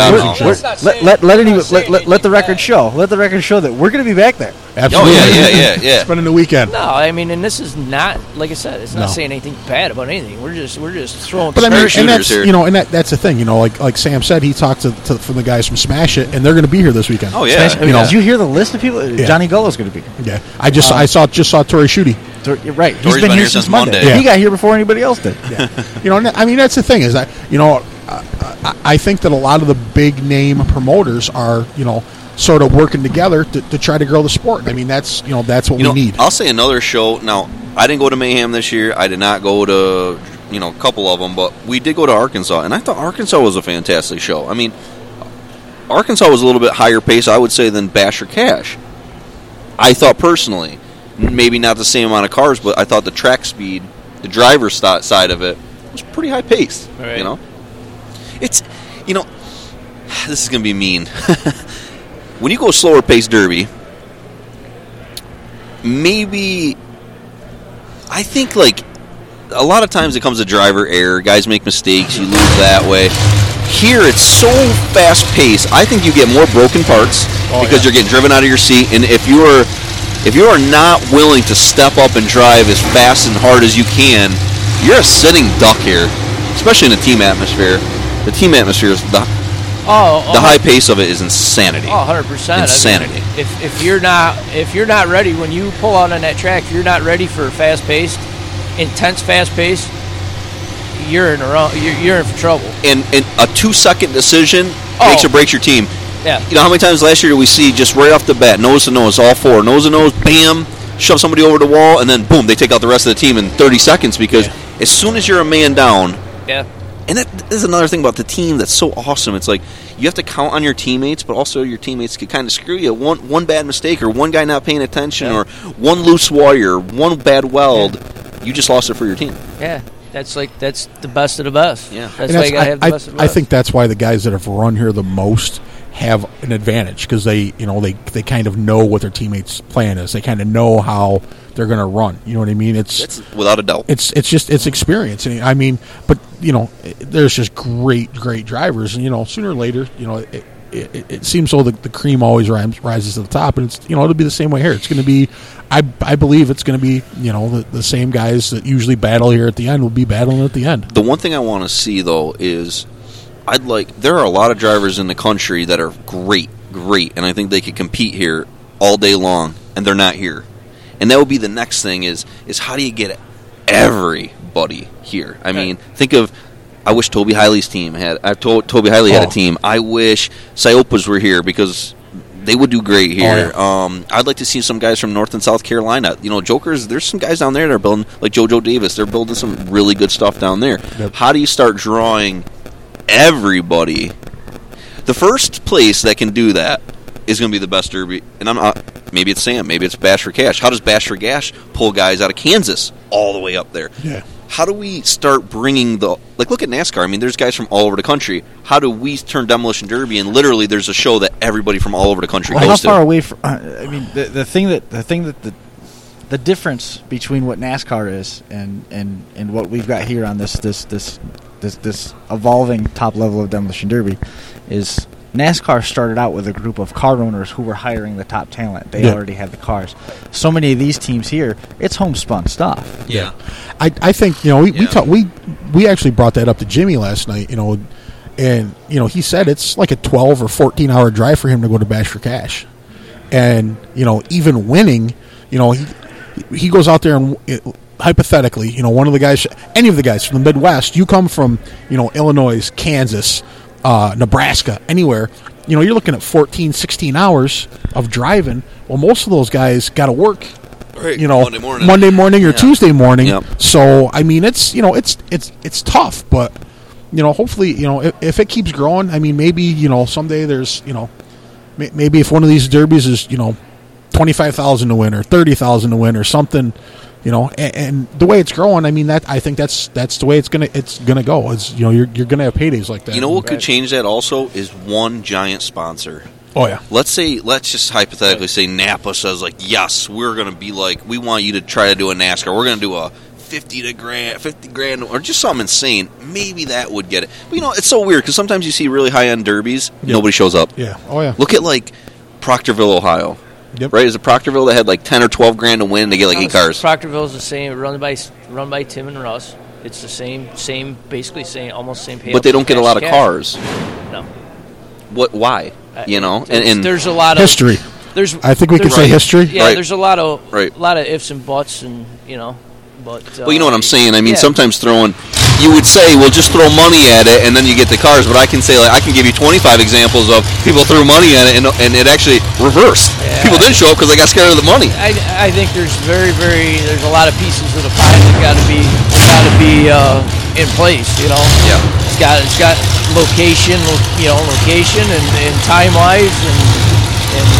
Let the record show. Let the record show that we're going to be back there. Absolutely. Oh, yeah. Spending the weekend. No, I mean, and this is not, like I said, it's not saying anything bad about anything. We're just throwing. But I mean, and that's here. and that's the thing. Like Sam said, he talked from the guys from Smash It, and they're going to be here this weekend. Oh yeah. Did you hear the list of people? Yeah. Johnny Gullo's going to be here. Yeah, I saw Tori Schutte. Right, Tori's been here since Monday. Yeah. He got here before anybody else did. Yeah. I mean, that's the thing is that I think that a lot of the big name promoters are sort of working together to try to grow the sport. I mean, that's what we need. I'll say another show. Now, I didn't go to Mayhem this year. I did not go to a couple of them, but we did go to Arkansas, and I thought Arkansas was a fantastic show. I mean, Arkansas was a little bit higher pace, I would say, than Bash for Cash. I thought personally. Maybe not the same amount of cars, but I thought the track speed, the driver's side of it, was pretty high paced. Right. It's this is gonna be mean. When you go slower paced Derby, maybe I think like a lot of times it comes to driver error. Guys make mistakes, you lose that way. Here it's so fast paced. I think you get more broken parts because you're getting driven out of your seat, and if you are not willing to step up and drive as fast and hard as you can, you're a sitting duck here, especially in a team atmosphere. The team atmosphere is the high pace of it is insanity. 100%. Insanity. I mean, if you're not ready when you pull out on that track, if you're not ready for fast paced, intense fast pace, you're in for trouble. And a 2-second decision makes or breaks your team. Yeah. How many times last year did we see just right off the bat, nose to nose, all four, nose to nose, bam, shove somebody over the wall, and then boom, they take out the rest of the team in 30 seconds because as soon as you're a man down. Yeah. And that is another thing about the team that's so awesome. It's like you have to count on your teammates, but also your teammates could kind of screw you. One bad mistake or one guy not paying attention or one loose wire, one bad weld. you just lost it for your team. Yeah, that's the best of the best. Yeah. That's And why you gotta have the best of the I best. think that's why the guys that have run here the most have an advantage because they kind of know what their teammates' plan is. They kind of know how they're going to run. You know what I mean? It's without a doubt. It's experience. And I mean, but there's just great drivers, and sooner or later, it seems so the cream always rises to the top, and it's it'll be the same way here. It's going to be, I believe it's going to be the same guys that usually battle here at the end will be battling at the end. The one thing I want to see though is there are a lot of drivers in the country that are great, and I think they could compete here all day long, and they're not here. And that would be the next thing is how do you get everybody here? I mean, think of, I wish Toby Hiley's team had, Toby Hiley had a team. I wish Siopas were here because they would do great here. I'd like to see some guys from North and South Carolina. Jokers, there's some guys down there that are building, like JoJo Davis. They're building some really good stuff down there. Yep. How do you start drawing everybody? The first place that can do that is going to be the best Derby, and maybe it's Sam, maybe it's Bash for Cash. How does Bash for Cash pull guys out of Kansas all the way up there? Yeah. How do we start bringing look at NASCAR. I mean, there's guys from all over the country. How do we turn Demolition Derby, and literally there's a show that everybody from all over the country Well, goes how far to? away from? I mean, the difference between what NASCAR is and what we've got here on this evolving top level of Demolition Derby is NASCAR started out with a group of car owners who were hiring the top talent. They already had the cars. So many of these teams here, it's homespun stuff. Yeah. I think we actually brought that up to Jimmy last night. And he said it's like a 12 or 14 hour drive for him to go to Bash for Cash, and even winning, he goes out there and hypothetically, one of the guys, any of the guys from the Midwest, you come from Illinois, Kansas, Nebraska, anywhere, you're looking at 14, 16 hours of driving. Well, most of those guys got to work. Right. Monday morning or Tuesday morning. Yep. So I mean, it's tough, but hopefully, if it keeps growing, I mean, maybe someday there's maybe if one of these derbies is $25,000 to win or $30,000 to win or something, and the way it's growing, I mean, I think that's the way it's gonna go. It's you're gonna have paydays like that. What could change that also is one giant sponsor. Oh yeah. Let's just hypothetically say Napa says yes, we're going to be we want you to try to do a NASCAR. We're going to do a 50 grand, or just something insane. Maybe that would get it. But it's so weird because sometimes you see really high end derbies, nobody shows up. Yeah. Oh yeah. Look at Proctorville, Ohio. Yep. Right? Is it Proctorville that had 10 or 12 grand to win and they get 8 cars? Proctorville's the same, run by Tim and Russ. It's the same, basically almost same pay. But they don't get a lot of cars. No. Why? And there's a lot of history. I think we could say history. Yeah, right. There's a lot of right. ifs and buts, and but. Well, you know what I'm saying. I mean, sometimes you would say, well, just throw money at it, and then you get the cars. But I can say, I can give you 25 examples of people threw money at it, and it actually reversed. Yeah. People didn't show up because they got scared of the money. I think there's there's a lot of pieces of the pie that got to be in place. Yeah. It's got location, and time wise, and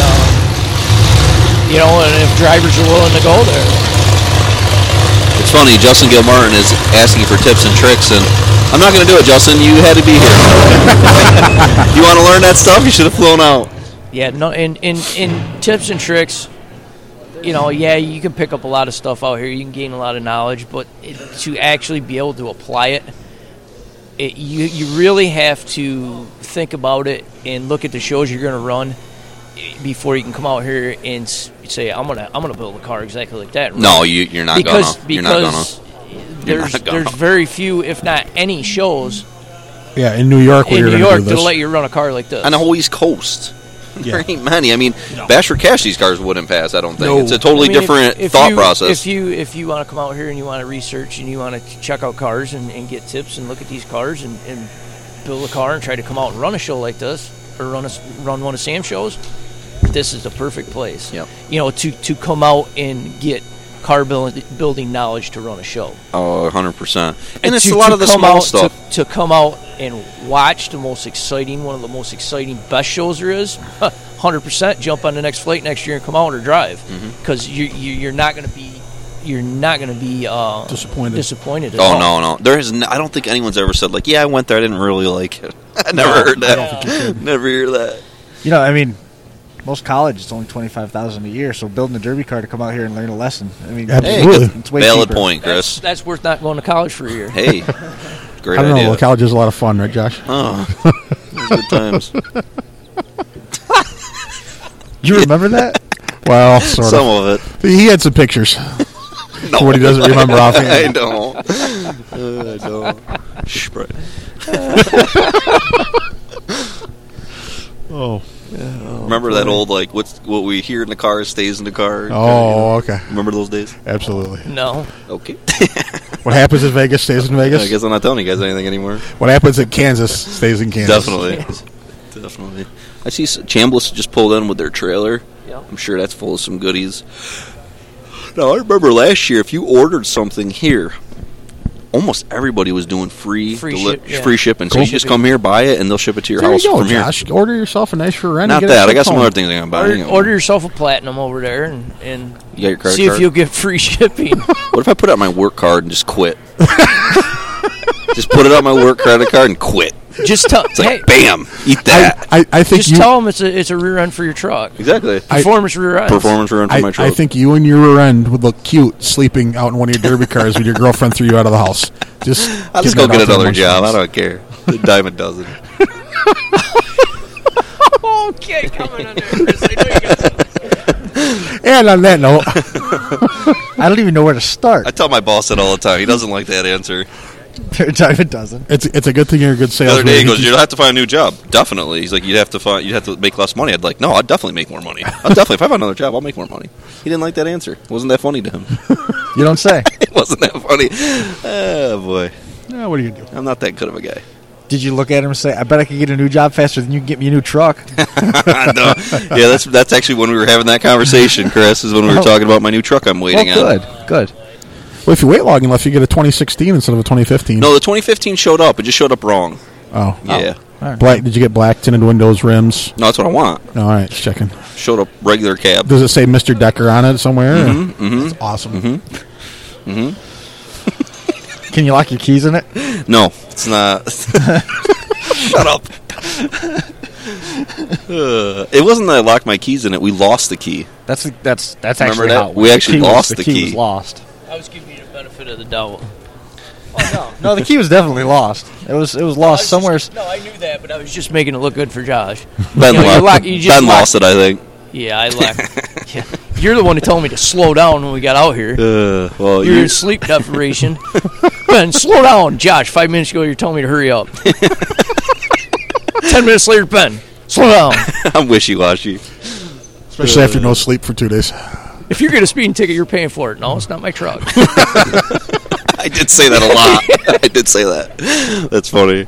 if drivers are willing to go there. It's funny, Justin Gilmartin is asking for tips and tricks, and I'm not going to do it, Justin. You had to be here. You want to learn that stuff? You should have flown out. Yeah, no. In tips and tricks, you can pick up a lot of stuff out here. You can gain a lot of knowledge, but to actually be able to apply it, you really have to think about it and look at the shows you're going to run before you can come out here and say, I'm gonna build a car exactly like that. Right? No, you're not because You're not gonna. There's very few, if not any, shows. Yeah, in New York, they'll let you run a car like this on the whole East Coast. Yeah. There ain't many. I mean, Bash for Cash, these cars wouldn't pass. I don't think it's a No. totally different thought process. If you want to come out here and you want to research and you want to check out cars and get tips and look at these cars and build a car and try to come out and run a show like this or run one of Sam's shows, this is the perfect place. Yep. To come out and get car building knowledge to run a show. Oh, 100%. And it's to, a lot of the small out, stuff. To come out and watch one of the most exciting, best shows there is, 100% jump on the next flight next year and come out or drive. Because you're not going to be you're not going to be Disappointed. at Oh all. no. I don't think anyone's ever said like, yeah, I went there, I didn't really like it. I never heard that. I don't think you could. Never hear that. You know, I mean, most college it's only $25,000 a year, so building a derby car to come out here and learn a lesson. I mean, Absolutely. it's way Valid cheaper. point, Chris. That's worth not going to college for a year. Hey, great I don't idea. know. College is a lot of fun, right, Josh? Oh, those good times. You remember that? Well, sort Some of. of it. He had some pictures. No. What he doesn't remember offhand. I don't. I don't. Shh, Brian. Oh. Remember that old like what we hear in the car stays in the car? Oh, okay. Remember those days? Absolutely. No. Okay. What happens in Vegas stays in Vegas. I guess I'm not telling you guys anything anymore. What happens in Kansas stays in Kansas. Definitely. I see Chambliss just pulled in with their trailer. Yep. I'm sure that's full of some goodies. Now, I remember last year, if you ordered something here, almost everybody was doing free shipping. So Cool. you just come here, buy it, and they'll ship it to your There house you go, from here. Josh. Order yourself a nice for rent. Not and get that. it I got some home. other things I'm buying. Order yourself a platinum over there and You got your credit see card? if you'll get free shipping. What if I put out my work card and just quit? Just put it on my work credit card and quit. Just tell. It's like, hey, bam, eat that. I think just you. tell them it's a rear end for your truck. Exactly. Performance rear end. Performance run for my truck. I think you and your rear end would look cute sleeping out in one of your derby cars when your girlfriend threw you out of the house. I'll just go get another job. I don't care. The dime a dozen. Okay, coming under Chris. I know you guys. And on that note, I don't even know where to start. I tell my boss that all the time. He doesn't like that answer. Every time it doesn't. it's a good thing you're a good The salesman. other day he goes, "You'll have to find a new job." Definitely. He's like, "You'd have to make less money." I'd like, "No, I'd definitely make more money. I'll definitely if I find another job, I'll make more money." He didn't like that answer. It wasn't that funny to him. You don't say. It wasn't that funny. Oh boy, Yeah, what are you gonna do? I'm not that good of a guy. Did you look at him and say, I bet I could get a new job faster than you can get me a new truck? No. Yeah, that's actually when we were having that conversation, Chris, is when we were talking about my new truck I'm waiting on. Good. Well, if you wait long enough, you get a 2016 instead of a 2015. No, the 2015 showed up. It just showed up wrong. Oh, Yeah. All right. black. Did you get black tinted windows, rims? No, that's what I want. All right, just checking. Showed up regular cab. Does it say Mr. Decker on it somewhere? Mm-hmm. That's awesome. Can you lock your keys in it? No, it's not. Shut up. It wasn't that I locked my keys in it. We lost the key. That's Remember actually that? how it We works. actually lost the key. was lost. I was giving you the benefit of the doubt. No, the key was definitely lost. It was lost somewhere. No, I knew that, but I was just making it look good for Josh. Ben, You know, you lock- you just ben lock- lost it, I think. Yeah, I left. Yeah. You're the one who told me to slow down when we got out here. Well, You're in sleep deprivation. Ben, slow down. Josh, 5 minutes ago, you told me to hurry up. 10 minutes later, Ben, slow down. I'm wishy-washy. Especially after no sleep for 2 days. If you're getting a speeding ticket, you're paying for it. No, it's not my truck. I did say that a lot. I did say that. That's funny.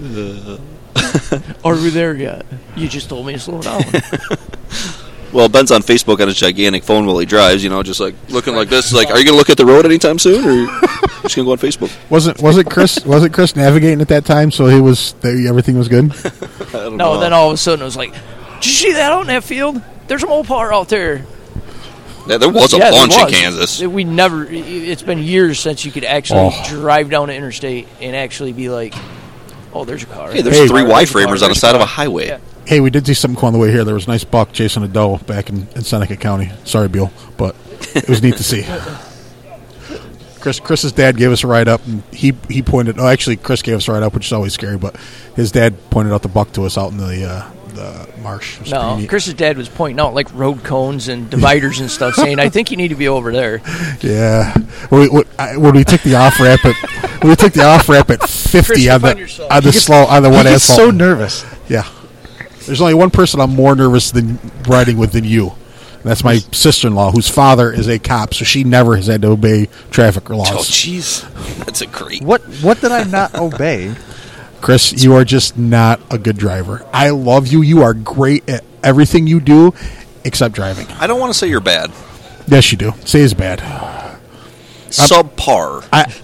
Are we there yet? You just told me to slow down. Well, Ben's on Facebook on his gigantic phone while he drives, just like looking like this. Like, are you going to look at the road anytime soon, or are you just going to go on Facebook? Wasn't Chris navigating at that time? So everything was good. I don't No, know. then all of a sudden it was like, did you see that out in that field? There's a Mopar out there. Yeah, there was a Yeah, there bunch in was. Kansas. We never. It's been years since you could actually drive down the interstate and actually be like, "Oh, there's a car." Hey, there's 3 Y-framers on the side of a highway. Yeah. Hey, we did see something cool on the way here. There was a nice buck chasing a doe back in Seneca County. Sorry, Bill, but it was neat to see. Chris's dad gave us a ride up, and he pointed. Oh, actually, Chris gave us a ride up, which is always scary. But his dad pointed out the buck to us out in the marsh. It was pretty No, neat. Chris's dad was pointing out like road cones and dividers and stuff, saying, "I think you need to be over there." Yeah, when we took the off ramp at 50 Chris, on find yourself. the wet He gets asphalt. so nervous. Yeah, there's only one person I'm more nervous than riding with than you. And that's my sister-in-law, whose father is a cop, so she never has had to obey traffic laws. Oh, jeez. That's a great... What did I not obey? Chris, you are just not a good driver. I love you. You are great at everything you do except driving. I don't want to say you're bad. Yes, you do. Say it's bad. Subpar.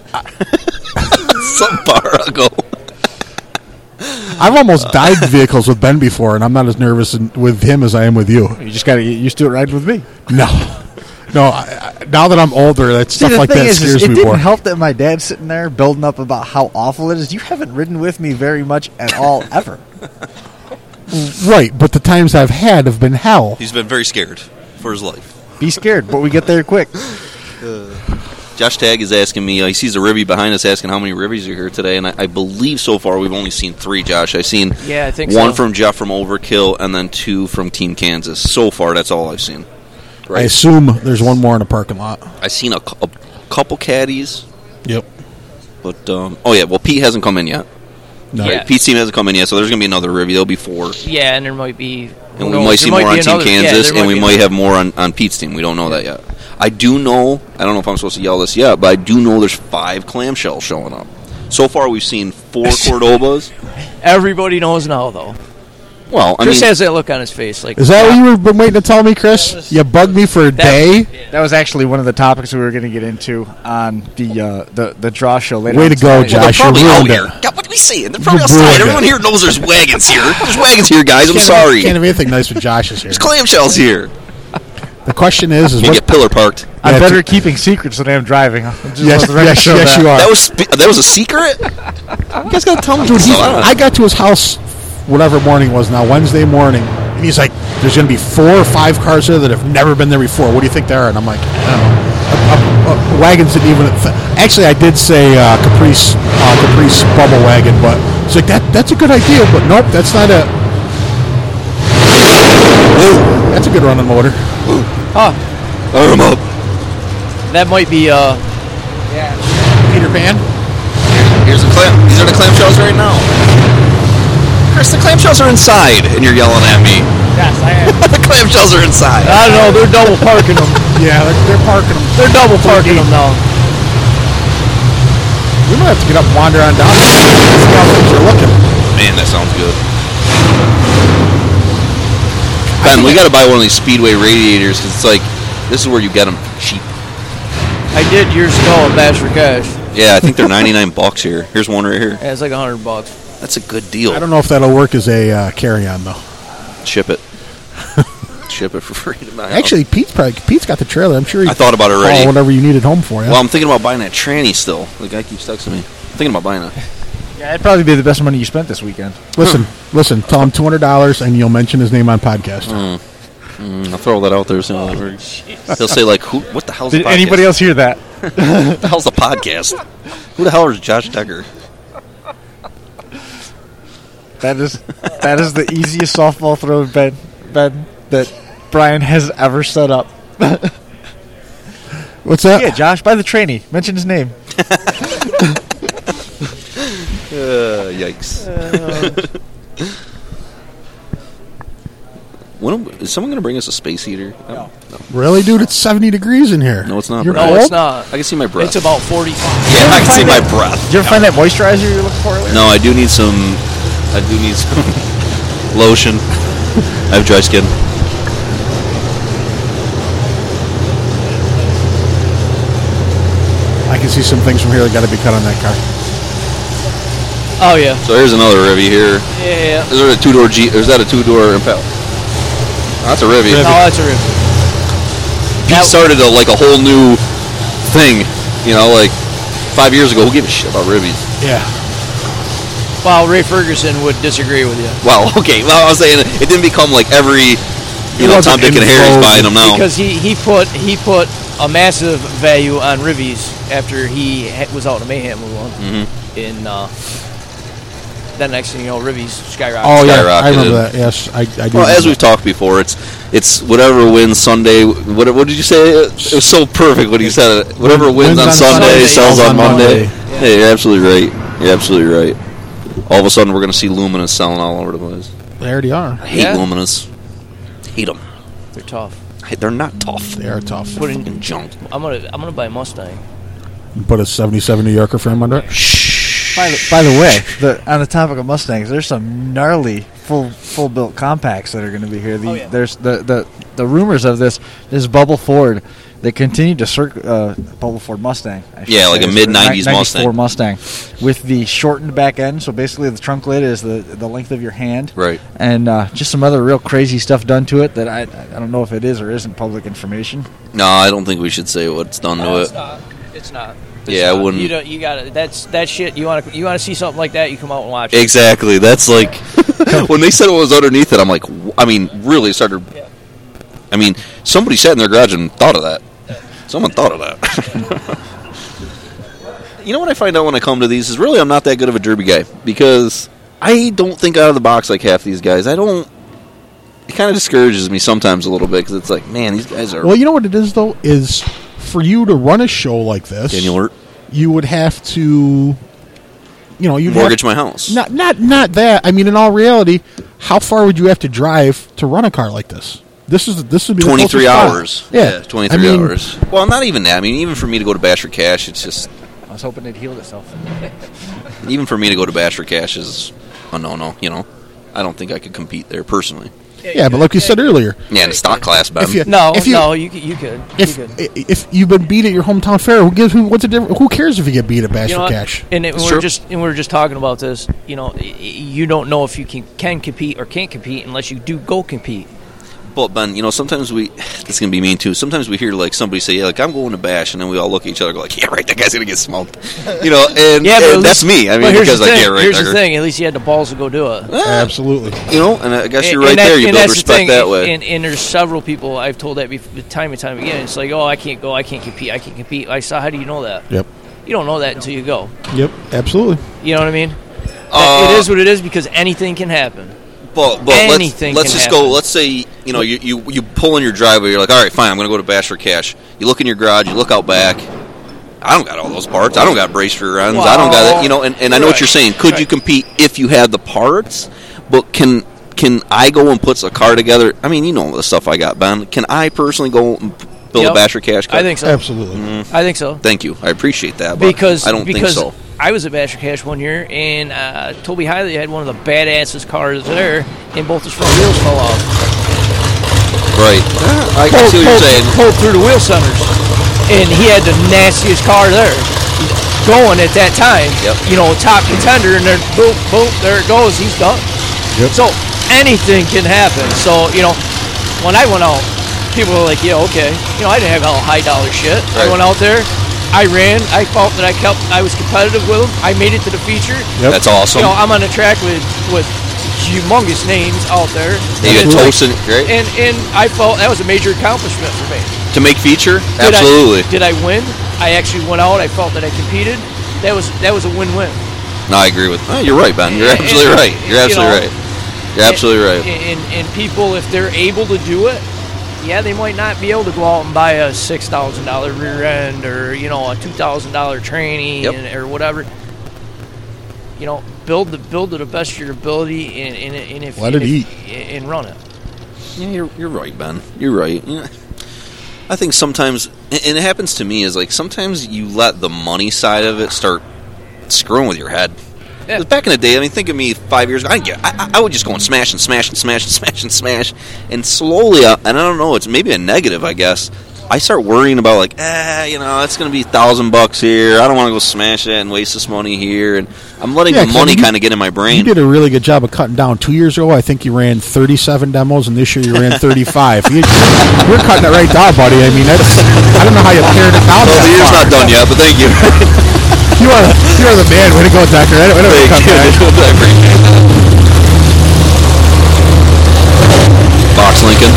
Subpar, I'll go. I've almost died in vehicles with Ben before, and I'm not as nervous with him as I am with you. You just got to get used to it riding with me. No. No, now that I'm older, that stuff like that scares it me didn't more. help that my dad's sitting there building up about how awful it is. You haven't ridden with me very much at all, ever. Right, but the times I've had have been hell. He's been very scared for his life. Be scared, but we get there quick. Josh Tagg is asking me, he sees a Rivy behind us asking how many Rivies are here today, and I believe so far we've only seen 3, Josh. I've seen I think one so. from Jeff from Overkill and then 2 from Team Kansas. So far, that's all I've seen. I Right. assume there's one more in the parking lot. I've seen a couple caddies, Yep. but, Pete hasn't come in yet. No. Yeah. Right, Pete's team hasn't come in yet, so there's going to be another Rivy. There'll be 4. Yeah, and there might be. And we might see more on Team Kansas, and we might have more on Pete's team. We don't know that yet. I don't know if I'm supposed to yell this yet, but I do know there's 5 clamshells showing up. So far, we've seen 4 Cordobas. Everybody knows now, though. Well, I Chris mean, has that look on his face. Like, Is that what you were been waiting to tell me, Chris? You bugged me for a day? That was actually one of the topics we were going to get into on the draw show later. Way on to go, tonight. well, they're Josh. You probably out ruined here. it. God, what are we saying? They're probably You outside. ruined it. Everyone here knows there's wagons here. There's wagons here, guys. I'm sorry. Can't have anything nice with Josh is here. There's clamshells here. The question is You what? get pillar parked. I'm Yeah, better it's- at keeping secrets than I am driving. Yes, yes, yes, you are. That was a secret. You guys got to tell me, dude. So, I got to his house, whatever morning it was now, Wednesday morning, and he's like, "There's going to be 4 or 5 cars there that have never been there before. What do you think they are?" And I'm like, "I don't know. Wagons didn't even." Actually, I did say Caprice bubble wagon, but it's like that's a good idea, but nope, that's not it. That's a good running motor. Fire 'em up. that might be. Peter Pan. Here's a clam. These are the clamshells right now. Chris, the clamshells are inside, and you're yelling at me. Yes, I am. The clamshells are inside. I don't know. They're double parking them. Yeah, they're parking them. They're double parking them now. We might have to get up and wander on down. See how things are looking. Man, that sounds good. Ben, we got to buy one of these Speedway radiators because it's like this is where you get them cheap. I did years ago at Bash for Cash. Yeah, I think they're $99 here. Here's one right here. Yeah, it's like $100. That's a good deal. I don't know if that'll work as a carry-on though. Ship it. Ship it for free to my house. Actually, Pete's got the trailer. I'm sure he I thought about it already. whatever you needed home for. Yeah. Well, I'm thinking about buying that tranny still. The guy keeps texting me. I'm thinking about buying it. Yeah, it'd probably be the best money you spent this weekend. listen. Tell him $200, and you'll mention his name on podcast. I'll throw that out there. So he'll say like, "Who? What the hell's Did the podcast? anybody else hear that? What the hell's the podcast? Who the hell is Josh Decker?" That is the easiest softball throw, Ben, that Brian has ever set up. What's that? Yeah, Josh, by the trainee. Mention his name. Yikes! Is someone going to bring us a space heater? No, Really, dude? It's 70 degrees in here. No, it's not, You're bro. No, cold? it's not. I can see my breath. It's about 45. Yeah, I can see my breath. Did you ever find that moisturizer you were looking for earlier? No, I do need some lotion. I have dry skin. I can see some things from here that got to be cut on that car. Oh, yeah. So here's another Rivy here. Yeah. Is there a 2-door Jeep? Or is that a 2-door Impala? That's a Rivy. No, that's a rip. Pete started a whole new thing. You know, like 5 years ago, who gave a shit about Rivies? Yeah. Well, Ray Ferguson would disagree with you. Well, okay. Well, I was saying it didn't become like every, Tom, Dick, and Harry's buying them now. Because he put a massive value on Rivies after he was out in Mayhem with one. Mm-hmm. In that next thing you know, Rivies skyrocketed. Oh, yeah. I Skyrocketed. remember that. Yes, I do. Well, remember as we've that. talked before, it's whatever wins Sunday. What did you say? It was so perfect when you said it. Whatever wins on Sunday sells on Monday. Yeah. Yeah, you're absolutely right. You're absolutely right. All of a sudden, we're going to see Luminous selling all over the place. They already are. I hate Luminous. Hate them. They're tough. They're not tough. They are tough. Put in Fucking junk. I'm gonna buy a Mustang. Put a 77 New Yorker frame under it. Shh. By the way, on the topic of Mustangs, there's some gnarly full built compacts that are going to be here. There's the rumors of this Bubble Ford. They continue to Bubble Ford Mustang. Like a mid-'90s Mustang. Mustang with the shortened back end. So basically, the trunk lid is the length of your hand. Right. And just some other real crazy stuff done to it that I don't know if it is or isn't public information. No, I don't think we should say what's done to it. It's not. I wouldn't. You got it. That shit. You want to see something like that? You come out and watch it. Exactly. That's like when they said it was underneath it. I'm like, really started. Yeah. Somebody sat in their garage and thought of that. Someone thought of that. You know what I find out when I come to these is really I'm not that good of a derby guy because I don't think out of the box like half these guys. It kind of discourages me sometimes a little bit because it's like, man, these guys are. Well, you know what it is though is for you to run a show like this, Daniel Hurt. You would have to, you mortgage my house. Not that. In all reality, how far would you have to drive to run a car like this? This would be 23 hours. Yeah, 23 hours. Well, not even that. Even for me to go to Bash for Cash, it's just. I was hoping it healed itself. Even for me to go to Bash for Cash is a no-no. I don't think I could compete there personally. Yeah, but like you said earlier. Yeah, in the stock class, Ben. You could. If you've been beat at your hometown fair, what's the difference? Who cares if you get beat at Bash for Cash? And we're just talking about this. You don't know if you can compete or can't compete unless you do go compete. But Ben, sometimes this is gonna be mean too. Sometimes we hear like somebody say, "Yeah, I'm going to Bash," and then we all look at each other, and go like, "Yeah, right, that guy's gonna get smoked," and that's me. Because here's the thing. At least you had the balls to go do it. Absolutely. And I guess you're right there. You build respect that way. And there's several people I've told that time and time again. It's like, oh, I can't go, I can't compete. I saw. How do you know that? Yep. You don't know that until you go. Yep. Absolutely. You know what I mean? It is what it is because anything can happen. But let's just go. Let's say you pull in your driveway. You're like, all right, fine. I'm going to go to Bash for Cash. You look in your garage. You look out back. I don't got all those parts. I don't got brace rear ends. I don't got that. And I know what you're saying. Could you compete if you had the parts? But can I go and put a car together? The stuff I got, Ben. Can I personally go and build a Bash for Cash car? I think so. Absolutely. I think so. Thank you. I appreciate that. But I don't think so. I was at Bash for Cash one year, and Toby Hiley had one of the badassest cars there, and both his front wheels fell off. Right. I can see what you're saying. Pulled through the wheel centers, and he had the nastiest car there going at that time. Yep. Top contender, and then boom, boom, there it goes. He's done. Yep. So anything can happen. So when I went out, people were like, "Yeah, okay." I didn't have all high dollar shit. Right. I went out there. I ran. I felt that I was competitive with them. I made it to the feature. Yep. That's awesome. I'm on the track with humongous names out there. You got Tosin, right? And I felt that was a major accomplishment for me. To make feature? Absolutely. Did I win? I actually went out. I felt that I competed. That was a win-win. No, I agree with. You're right, Ben. You're absolutely right. You're absolutely right. You're absolutely right. And people, if they're able to do it, yeah, they might not be able to go out and buy a $6,000 rear end or a $2,000 tranny or whatever. Build to the best of your ability and run it. Yeah, you're right, Ben. You're right. I think sometimes, and it happens to me, is like sometimes you let the money side of it start screwing with your head. Yeah. 'Cause back in the day, think of me 5 years ago. I would just go and smash and smash and smash and smash and smash, and slowly, and I don't know, it's maybe a negative, I guess. I start worrying about like, it's going to be $1,000 here. I don't want to go smash that and waste this money here, and I'm letting the money kind of get in my brain. You did a really good job of cutting down. 2 years ago, I think you ran 37 demos, and this year you ran 35. You're cutting it right down, buddy. I don't know how you pared it down. Well, the year's not done yet, but thank you. You are the man. Way to go, Decker. I appreciate that. Box Lincoln.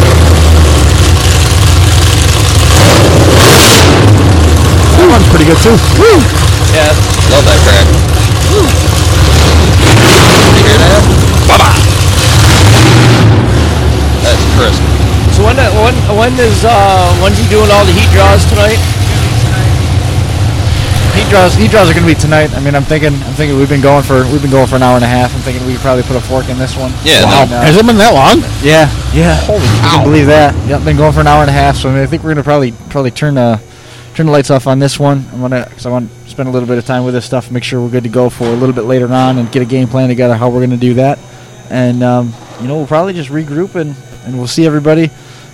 That one's pretty good too. Woo! Yeah, love that crack. Woo! You hear that? Bye-bye. That's crisp. So when's he doing all the heat draws tonight? Heat draws are going to be tonight. I'm thinking we've been going for an hour and a half. I'm thinking we could probably put a fork in this one. Yeah. Wow. Has it been that long? Yeah. Holy cow. I can believe that. Yep, been going for an hour and a half. So I think we're going to probably turn turn the lights off on this one. Because I want to spend a little bit of time with this stuff, make sure we're good to go for a little bit later on, and get a game plan together how we're going to do that. And we'll probably just regroup and we'll see everybody.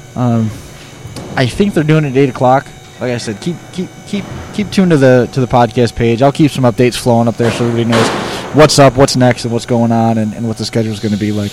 I think they're doing it at 8:00. Like I said, keep tuned to the podcast page. I'll keep some updates flowing up there so everybody knows what's up, what's next, and what's going on, and what the schedule is going to be like.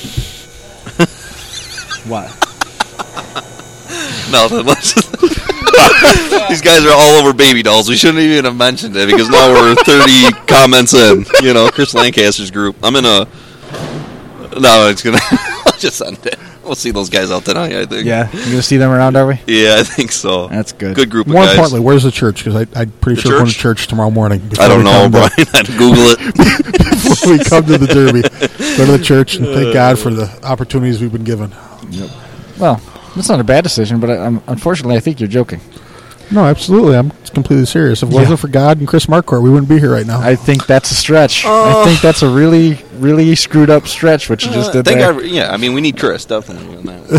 What? Nothing. These guys are all over baby dolls. We shouldn't even have mentioned it because now we're 30 comments in. Chris Lancaster's group. I'm in a. No, it's gonna. I'll just end it. We'll see those guys out tonight, I think. Yeah, you're gonna see them around, are we? Yeah, I think so. That's good. Good group of More guys. importantly, where's the church? Because I'm pretty sure we're going to church tomorrow morning. I don't know, Brian. I had to Google it. Before we come to the Derby, go to the church and thank God for the opportunities we've been given. Yep. Well, that's not a bad decision, but unfortunately, I think you're joking. No, absolutely. I'm completely serious. If it wasn't for God and Chris Marquardt, we wouldn't be here right now. I think that's a stretch. I think that's a really, really screwed up stretch, what you just did there. We need Chris, definitely. On that.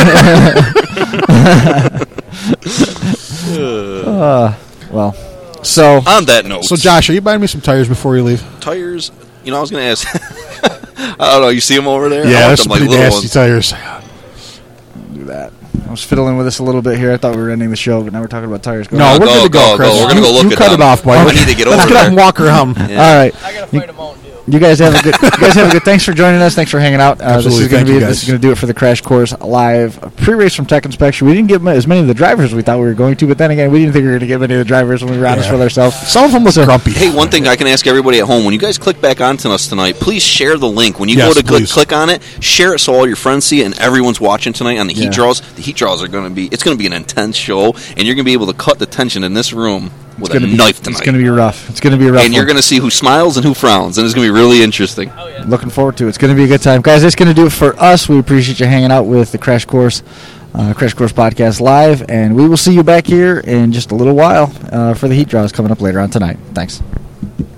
So on that note. So, Josh, are you buying me some tires before you leave? Tires? I was going to ask. I don't know. You see them over there? Yeah, there's some pretty nasty tires. Do that. I was fiddling with this a little bit here. I thought we were ending the show, but now we're talking about tires. We're going to go, Chris. We're going to go look at cut them. it off, boy. I need to get over Let's get up and walk her home. Yeah. All right. I gotta find a Mountain Dew. You guys have a good. Thanks for joining us. Thanks for hanging out. This is going to do it for the Crash Course Live pre-race from Tech Inspection. We didn't get as many of the drivers as we thought we were going to, but then again, we didn't think we were going to get many of the drivers when we were honest with ourselves. Some of them was grumpy. Hey, one thing I can ask everybody at home: when you guys click back onto us tonight, please share the link. When you go to click on it, share it so all your friends see it and everyone's watching tonight on the heat draws. The heat draws are going to be. It's going to be an intense show, and you're going to be able to cut the tension in this room with a knife tonight. It's going to be rough. And you're going to see who smiles and who frowns, and it's going to be really interesting. Oh, yeah. Looking forward to it. It's going to be a good time. Guys, that's going to do it for us. We appreciate you hanging out with the Crash Course Podcast Live, and we will see you back here in just a little while for the heat draws coming up later on tonight. Thanks.